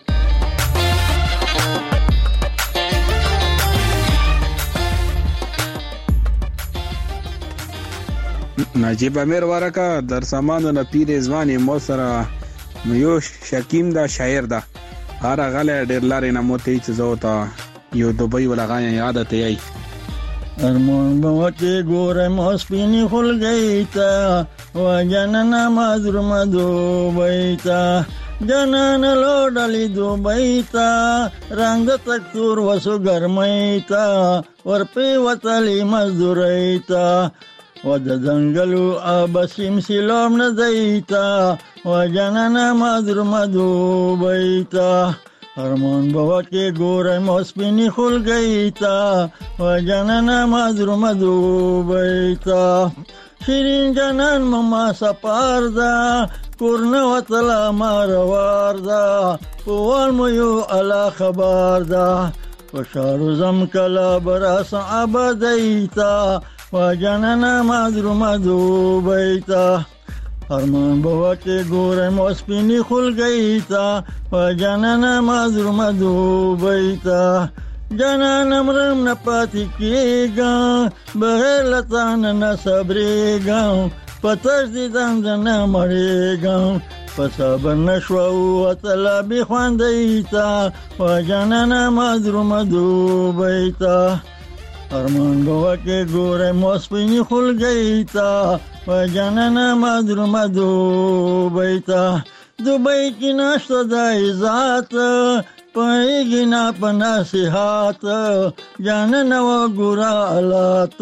نجیب امیر ورکا در سامانو نه پیر ځواني مو سره یو شکیم دا شاعر دا هر غله ډیر لارې نه موته چې زوتا یو دوبۍ ولغا یاد ته ای ارمون بوته ګورم اوسپینی خل گئی تا و جننا مادر مدو بیتا جنان لوډلی دو بیتا رنگ تک تور وسو ګرمیتا ورپی وتلی مزدوریتا و د ځنګلو ابسیم سلام نه دیتا و جننا مادر مدو بیتا ارمان بابا کې ګورم اوسپینی خل گئی تا و جننا مادر مدو بیتا شیرین جنان مما سپار دا کورنا وطلا ماروار دا پوال میو علا خبار دا وشارو زم کلا براس عبدیتا و جننا مادر مدو بیتا ارمان بابا کے گورے موسپینی خل گئی تا و جننا مادر مدو بیتا جنان امرم نپاتی کی گا بغیر لطان نصبری گا پتش دیدن دن مری گا پسابر نشوو وطلا بخواندیتا و جننا مادر مدو بیتا ارمان بابا کے گورے موسپینی خل گئی تا و جننا مادر مدو بیتا دبئی کی ناشتا دائی ذات پایگی نا پناسیحات جننا و گورا علات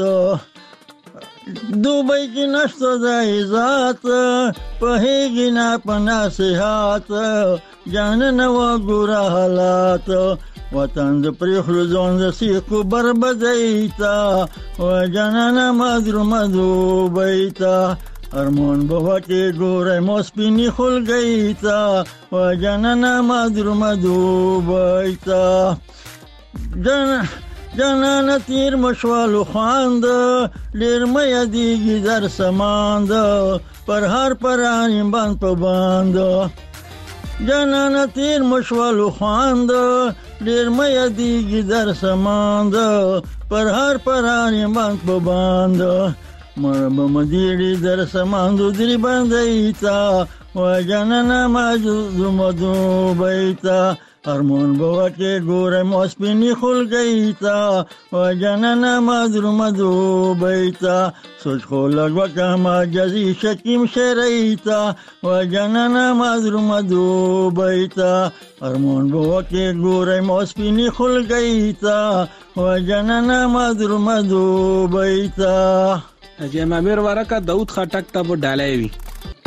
دبئی کی ناشتا دائی ذات پایگی نا پناسیحات جننا و گورا علات وطن د پریخلو ځون د سیکو بربدیتا و جننا مادر مدو بیتا ارمان بابا کې ګورې موسپینی خل گیتا و جننا مادر مدو بیتا جنانا تیر مشوالو خواند ډیر مې دیږي در سماند پر هر پرانیم باند په باند جنانا تیر مشوالو خواند ډیر مې دیږي در سماند پر هر پرانی باند په باند مربه مدیری در سماندو دری باندیتا و جننا مدو بیتا ارمان بابا کے گورے موسپینی خل گیتا و جننا مادر مدو بیتا سوچ خو لگوا کما جزی شکیم شریتا و جننا مادر مدو بیتا ارمان بابا کے گورے موسپینی خل گیتا و جننا مادر مدو بیتا اجه امیر ورکا داود خټک ته ډالای وی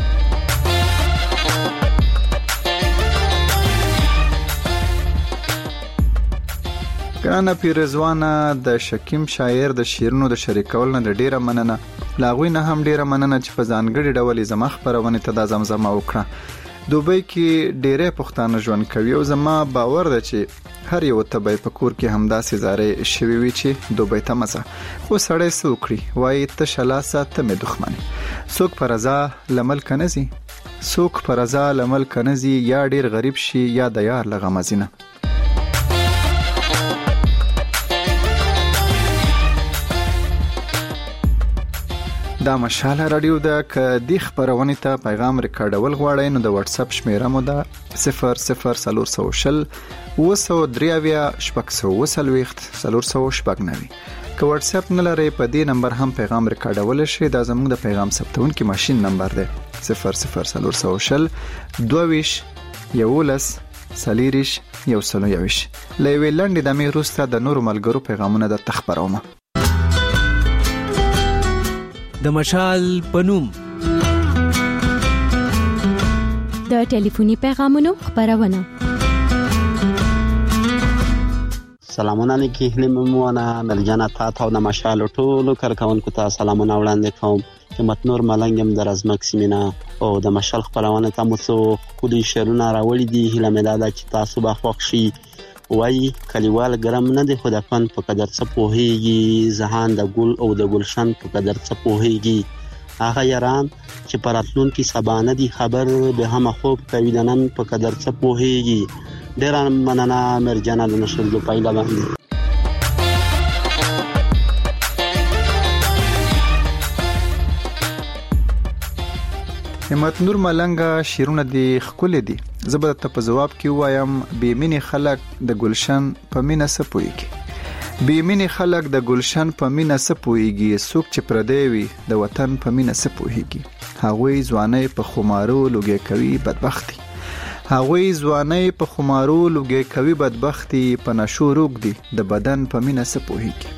ګرانه پیرزوانه د شکیم شاعر د شیرونو د شریکول نه ډیره مننه لاغوی نه هم ډیره مننه چې په ځانګړي ډول زما خبرونه ته د زمزمه وکړه دوبۍ کې ډیره پښتانه ژوند کوي او زما باور ده چې هر یو تبې په کور کې همداسې زارې شوي وي چې دوبۍ ته مزه خو سړی سوکړي وای ته شلاسه ته مې دښمني څوک پرزا لمل کنزي څوک پرزا لمل کنزي یا ډیر غریب شي یا د یار لغمزینه دا مشاله رادیو د کدي خبرونه ته پیغام ریکارډول غواړئ نو د واتس اپ شمیره مو ده 00300 233 که واتس اپ نه لرئ په دې نمبر هم پیغام ریکارډول شي دا زموږ د پیغام ثبتون کې ماشين نمبر ده 00300 22 11 سلیریش یو سلو یوش لوي لنډ د مې روسته د نور ملګرو پیغامونه د تخبرومه د مشال پنوم د ټلیفوني پیغامونو خبرونه سلامونه نکي هلمونه ملجانه تا د مشال ټولو کارکونکو ته سلامونه وړاندې کوم همت نور ملنګ هم د رزمک سیمه او د مشال خپلونه ته مو څو خودي شعرونه راوړي دي. هیله مې ده چې تاسو به خوښ شي. وای کلیوال ګرم نه دی خو د فن په قدر څه پوهیږي، ذهان د ګل او د ګلشن په قدر څه پوهیږي. هغه یاران چې پراتلون کې سبا نه دي خبر، به هم خوب کوي د نن په قدر څه پوهیږي. ډیر مننه مرجانه د نشر د پایله باندې. همت نور ملنګه شیرونه دی خکول دي. زبر ته په جواب کې وایم بې مینې خلک د ګلشن په مینه سپويږي. بې مینې خلک د ګلشن په مینه سپويږي. څوک چې پردی وي د وطن په مینه سپويږي. هغوی ځواني په خمارو لوګي کوي بدبختی. هغوی ځواني په خمارو لوګي کوي بدبختی. په نشو روګ دي د بدن په مینه سپويږي.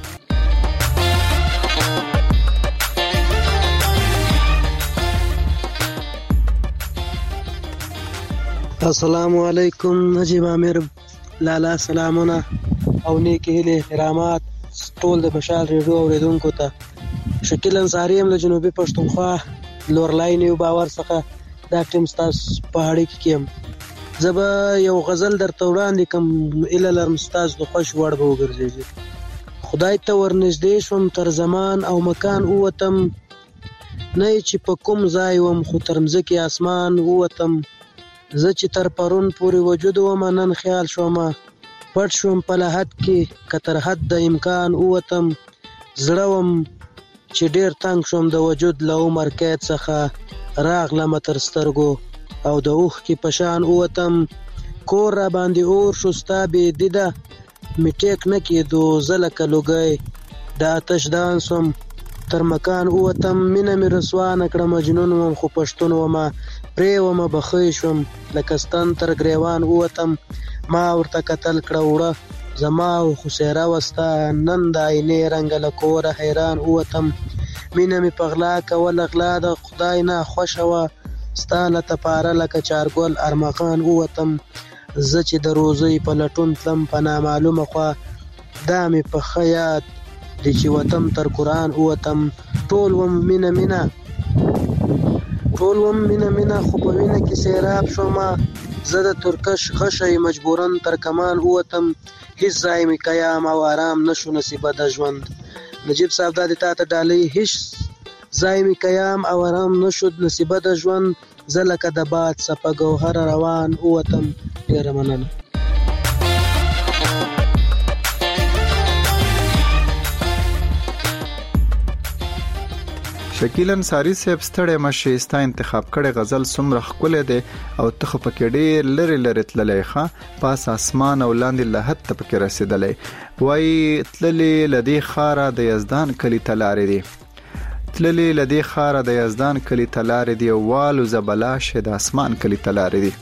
السلام علیکم نجیب عامر لالا، سلامونه او نیکی هیله احترامات ټول د مشال ریډیو اوریدونکو ته. شکیل انصاری هم د جنوبي پښتونخوا لورلاین یو باور څخه دا ټیم ستاسو په اړه کې کیم. زبا یو غزل درته وړاندې کوم اله لرم ستاسو د خوښ وړ به وګرځي. خدای ته ورنږدې شوم تر زمان او مکان اوتم، نه چې په کوم ځای وم خو تر مځکې اسمان اوتم. زه چې تر پرون پورې وجود وم نن خیال شوم پټ شوم په لحد کې کتر حد د امکان اوتم. زړه وم چې ډیر تنگ شوم د وجود له عمر قید څخه راغلم تر سترګو او د اوښ کې پشان اوتم. کور را باندې اور شو ستا بې دیده مې ټیک نه کېدو زه لکه لوګی د آتش دان سوم تر مکان اوتم. مینه مې رسوا نه کړه مجنون وم خو پښتون ومه پرې ومه بخۍ شوم لکه ستن تر ګریوان اوتم. ما ورته کتل کړه وړه زما او خسیره وستا نن د آینې رنګ له کوره حیران اوتم. مینه مې په غلا کوله غلا د خدای نه خوښه وه ستا له تپاره لکه چارګل ارمغان اوتم. زه چې د روزۍ په لټون تلم په نامعلومه خوا دا مې په ښه یاد دی چې وطم تر قرآن اوتم. ټول وم مینه مینه ټول وم مینه مینه خو په وینه کې سیراب شومه. زه د ترکش غشی مجبورن تر کمان اوتم. هیڅ ځای مې قیام او آرام نشو نصیبه د ژوند. نجیب صاحب دا د تا ته ډالۍ هیڅ ځای مې قیام او آرام نشو نصیبه د ژوند. زه لکه د باد څپه ګوهر روان اوتم. ډیره مننه. شکیل انصاری صاحب ستړی مشه ستا انتخاب کړي غزل څومره ښکلی دی او ته خو پکې ډېر لرې لرې تللی ښه پاس اسمان او لاندې لحد ته پکې رسېدلی. وایي تللې له دې ښاره د یزدان کلي ته لارې دي. تللې له دې ښاره د یزدان کلي ته لارې دي او والوزه بلاشه د اسمان کلي ته لارې دي.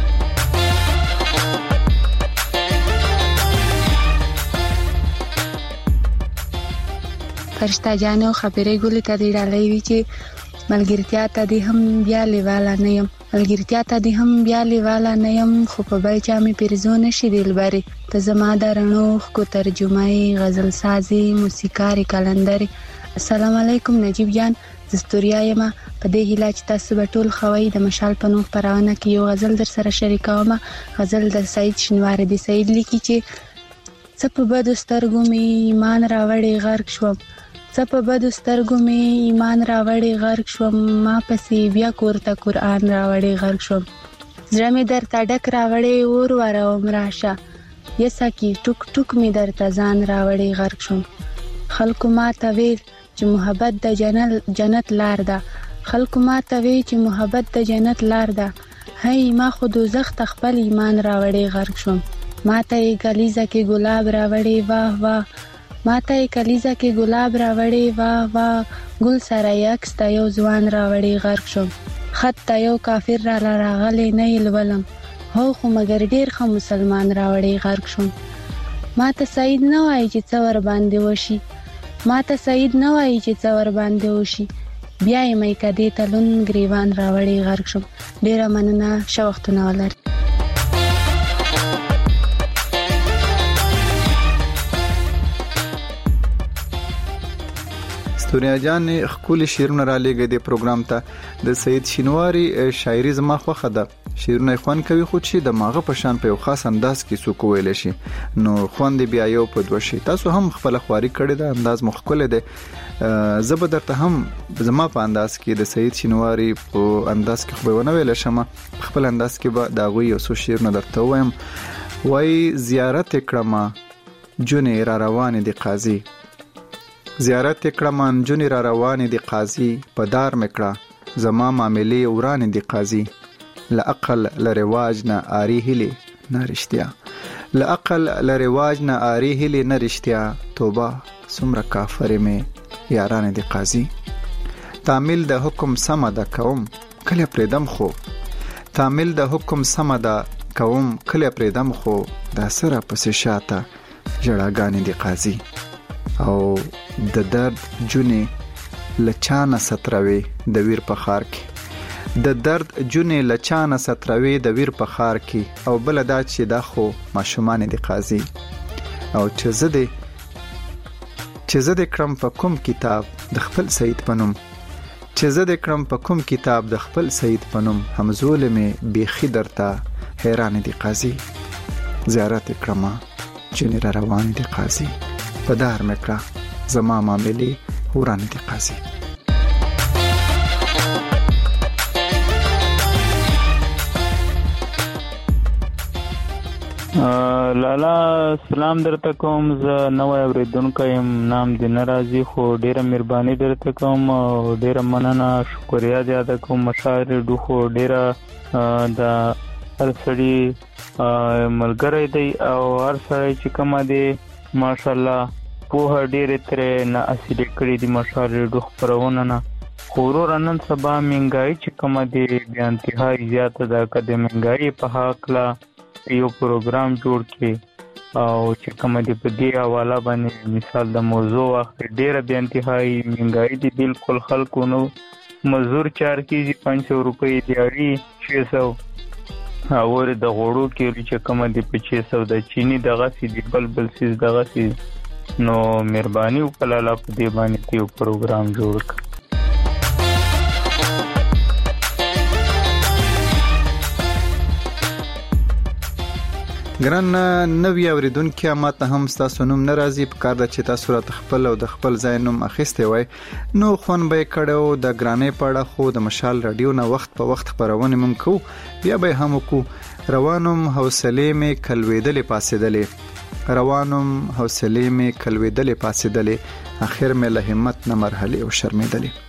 فرشته جانه او خبرې ګولې ته دی ډالۍ وی چې ملګرتیا ته دی هم بیا لیواله نه یم. ملګرتیا ته دی هم بیا لیواله نه یم خو په بل چا مې پیرزو نشي دلبرې. ته زما د رڼو ښکو ترجمه غزل سازي موسیقاري کلندرې. السلام علیکم نجیب جان، زه ستوریا یم. په دې هیله چې تاسو به ټول خوي د مشال په نوم خپرونه کې یو غزل در سره شریکوم. غزل د سعید شنواری دی. سعید لیکي چې څه په بدو سترګو مې ایمان راوړې غرق شوم، څه په بدو سترګو مې ایمان راوړې غرق شوم، ما پسې بیا کور ته قرآن راوړې غرق شوم. زړه مې درته ډک راوړې اور واروم راشه، یسه کې ټوک ټوک مې درته ځان راوړې غرق شوم. خلکو ما ته ویل چې محبت د جنت لار ده، خلکو ما ته ویل چې محبت د جنت لار ده، هی ما خو دوزخ ته خپل ایمان راوړې غرق شوم. ما ته یې کلیزه کې ګلاب راوړې واه واه، ما ته یې کلیزه کې ګلاب راوړې واه واه، ګل سره یې عکس ته یو ځوان راوړې غرق شوم. خط ته یو کافر را راغلی نه یې لولم، هو خو مګر ډېر ښه مسلمان راوړې غرق شوم. ما ته سعید نه وایي چې څه ور باندې وشي، ما ته سعید نه وایي چې څه ور باندې وشي، بیا یې مې کدې ته لوند ګریوان راوړې غرق شوم. ډېره مننه، ښه وختونه ولرئ. توریا جان خپل شیرونه را لګي د پروګرام ته د سید شینواری شاعري زما خوخه ده. شیرونه خوان کوي خو چې د ماغه په شان په خاص انداز کې سو کویل شي نو خوان دی بیا یو په دوشي. تاسو هم خپل خواري کړی ده، انداز مخکله ده. زبردست هم زما په انداز کې د سید شینواری په انداز کې خو ونه ویل شم، خپل انداز کې به دا غوي او سو شیرونه درته وایم. وای زیارت کړم جونې را روان دي قاضي، زیارت کړم جونې را روان دي قاضي، په دار مکړه زما معاملې وران دي قاضي. لعقل لرواج نه آری هلی نرشتیا، لعقل لرواج نه آری هلی نرشتیا، توبه سمره کافر می یاران دی قاضي. تعمیل د حکم سم ده کوم کله پردم خو، تعمیل د حکم سم ده کوم کله پردم خو، دا سره پس شاته جړاګان دی قاضي. او د درد جونې لچانه ستروي د ویر په خار کې، د درد جونې لچانه ستروي د ویر په خار کې. او بل دا چې دا خو ماشومان دی قاضي. او چې زه د کړم په کوم کتاب د خپل سید پنوم، چې زه د کړم په کوم کتاب د خپل سید پنوم، همزول می بیخي درته حیران دی قاضي. زیارت کړم جونې را روان دی قاضي، په دار مکړه زما معاملې وران دی قاضي. لالا سلام درته کوم. زه نوې اوریدونکو يم، نام دې ناراضي خو ډیره مهرباني درته کوم او ډیره مننه، شکریا دې ادا کوم. مشاعر دوخو ډیره د هر سړي ملګری دی او هر سړی چې کوم دی ماشاءالله په ډیره ترې نه اصلي کړی دی مشاعر دوخ پرونه نه. خورو نن سبا منګای چې کوم دی بیا انتهایی زیاته ده. کده منګای په حق لا یو پروګرام جوړ کړي او چې کوم دی په دې حواله باندې مثال د موضوع وخت ډیره بیا انتهایی منګای دی. بالکل خلکو نو مزدور چار کیږي 500 روپۍ دیاري 600 اور د غوړو کې چې کوم دی په 600 د چینی دغه سي دی بل سیز دغه سي. نو مهرباني وکړه په دې باندې یو پروګرام جوړ کړ. ګران نوی اوریدونکو ماته هم تاسو نوم ناراضي په کار د چې تاسو را خپل او د خپل ځای نوم اخیسته وای نو خون به کړو د ګرانې پاړه خو د مشال رادیو نه وخت په وخت خبرونه ممکو بیا به هم کو روانم حوصله می کلویدلې پاسېدلې روانم حوصله می کلویدلې پاسېدلې اخر می له همت نه مرحله او شرمېدلې.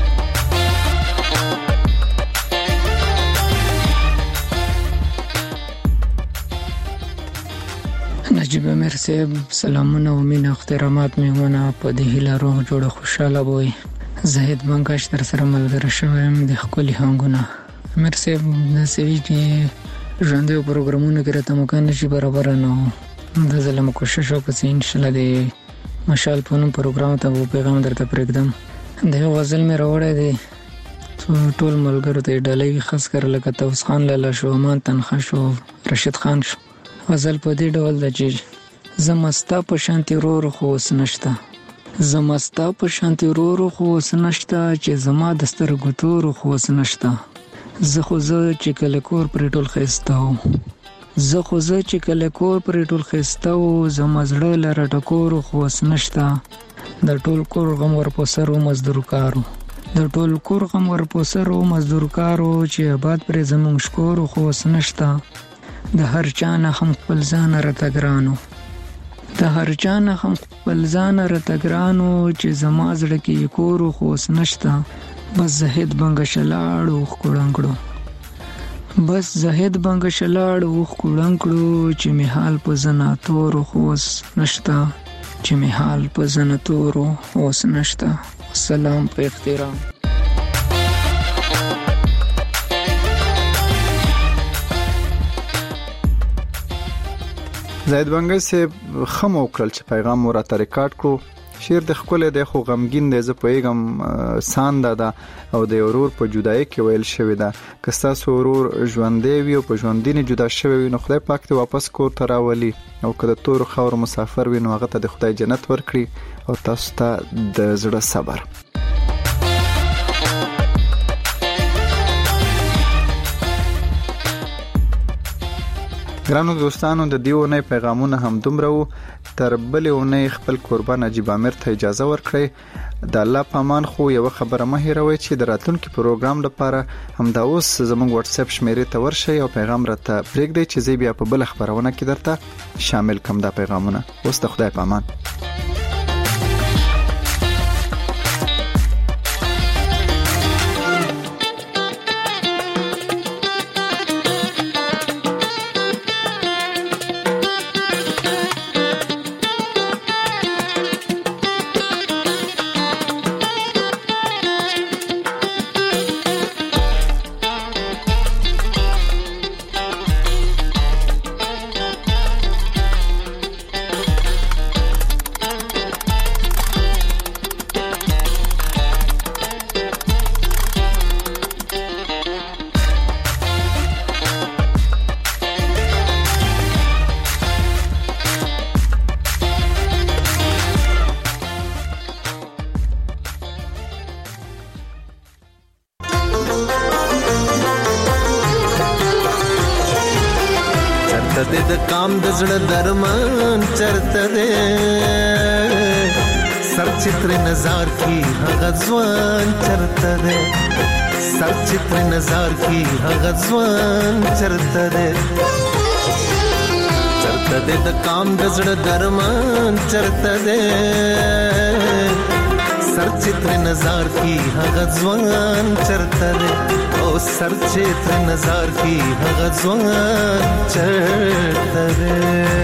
نجیب امیر صاحب سلامونه او مینه احترامات میونه په دې هیله روح جوړه خوشاله وي. زاهد منګش تر سره ملګری شوم د خپل هنګونه امیر صاحب د سوي کې ژوندې پروګرامونه کې راته مکان نشي برابر نه د زلم کوشش وکړم ان شاء الله د مشال پونو پروګرام ته پیغام درته پرېږدم. د غزل مې راوړی دی ټول ملګرو ته ډالۍ خاص کر لکه توس خان لاله شو امان تنخوا شو رشید خان شو. غزل په دې ډول د چې زمستا په شانتي رور خو وسنشتا زمستا په شانتي رور خو وسنشتا چې زما د سترګو تور خو وسنشتا زه خو چې کله کور پر ټول خيستاو زه خو چې کله کور پر ټول خيستاو زما زړه لره ټکور خو وسنشتا د ټول کور غم ور په سر او مزدور کارو د ټول کور غم ور په سر او مزدور کارو چې آباد پر زمونږ شکور خو وسنشتا د هر چا نه هم خپل ځان راته ګرانو د هر چا نه هم خپل ځان راته ګرانو چې زما زړه کې کور خو نشته بس زهد بنګ شلاړو خړنګړو بس زهد بنګ شلاړو خړنګړو چې می حال په زنا تور خو نشته چې می حال په زنا تور خو نشته. سلام په احترام. زاهد بنګ سے خمو کړل چې پیغام مو راته ریکارډ کړو شعر د خپل د خو غمگین دی، زه پوهیږم سانده ده او د ورور په جدای کې ویل شوی ده. که ستاسو ورور ژوندی وي او په ژوندینه جدا شوی وي نو خدای پاک ته واپس کور ته راولي، او که د تور خاور مسافر وي نو هغه ته د خدای جنت ورکړي او تاسو ته د زړه صبر. ګرانو دوستانو، د دیونه پیغامونه هم دومره وو. تر بلې اونۍ خپل قربان نجیب عامر ته اجازه ورکړئ. د الله په امان. خو یو خبره مه هېروئ چې د راتلونکي پروګرام لپاره همدا اوس زموږ واتس اپ شمیرې ته ورشئ او پیغام راته پرېږدئ چې زه بیا په بل خبرونه کې درته شامل کم دا پیغامونه. اوس د خدای په امان. د کام د زړه درمان چرته ده، سر چتر نظر کی هغه ځوان چرته ده، سر چتر نظر کی هغه ځوان چرته ده، چرته ده د کام د زړه درمان چرته ده، سر چتر نظر کی هغه ځوان چرته ده، او سر چتر نظر کی هغه ځوان چرته ده.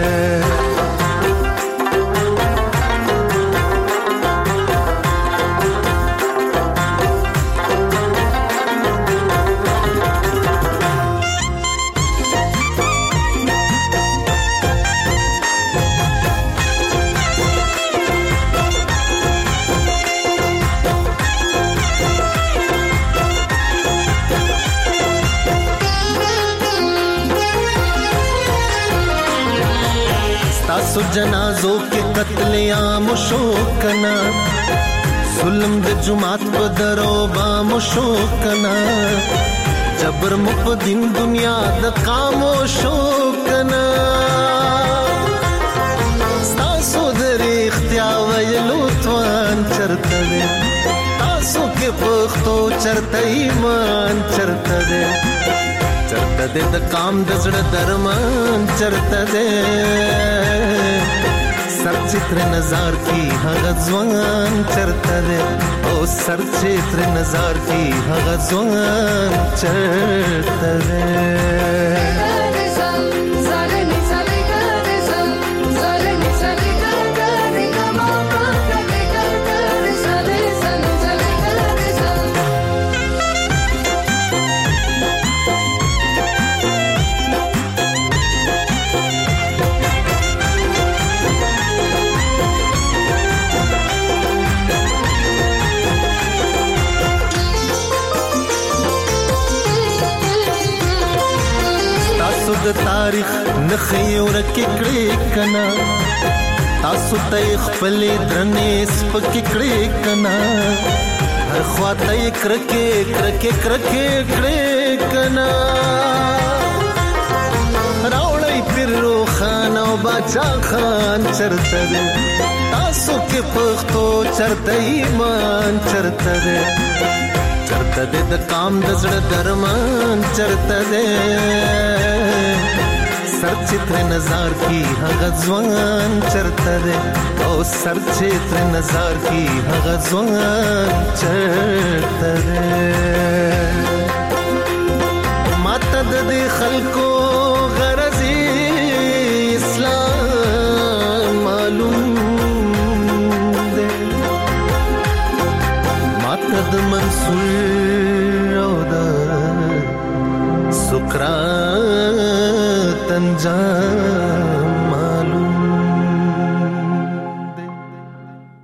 سو جنازو کے قتل عام شوکنا، ظلم د جماعت په درو بام شوکنا، جبر مقدم دنیا د قامو شوکنا، ستاسو در اختیار ویلو توان چرته ده، تاسو کې پښتو چرته ایمان چرته ده، چرته ده د کام د زړه درمان چرته ده، سر چتر نظر کی هغه ځوان چرته ده، او سر چتر نظر کی هغه ځوان چرته ده. د تاریخ نخې ورکې کړې کنا، تاسو ته خپل درنې سپکې کړې کنا، هر خواته کرکې کرکې کرکې کړې کنا، راوړی پیرو خان او باچا خان چرته ده، تاسو کې پښتو چرته ایمان چرته ده، چرته ده د کام د زړه درمان چرته ده، سر چتر نظر کی هغه ځوان چرته ده، او سر چتر نظر کی هغه ځوان چرته ده. ماته د دې خلکو غرضی اسلام معلوم ده، ماته د منصور او د سقراط انجام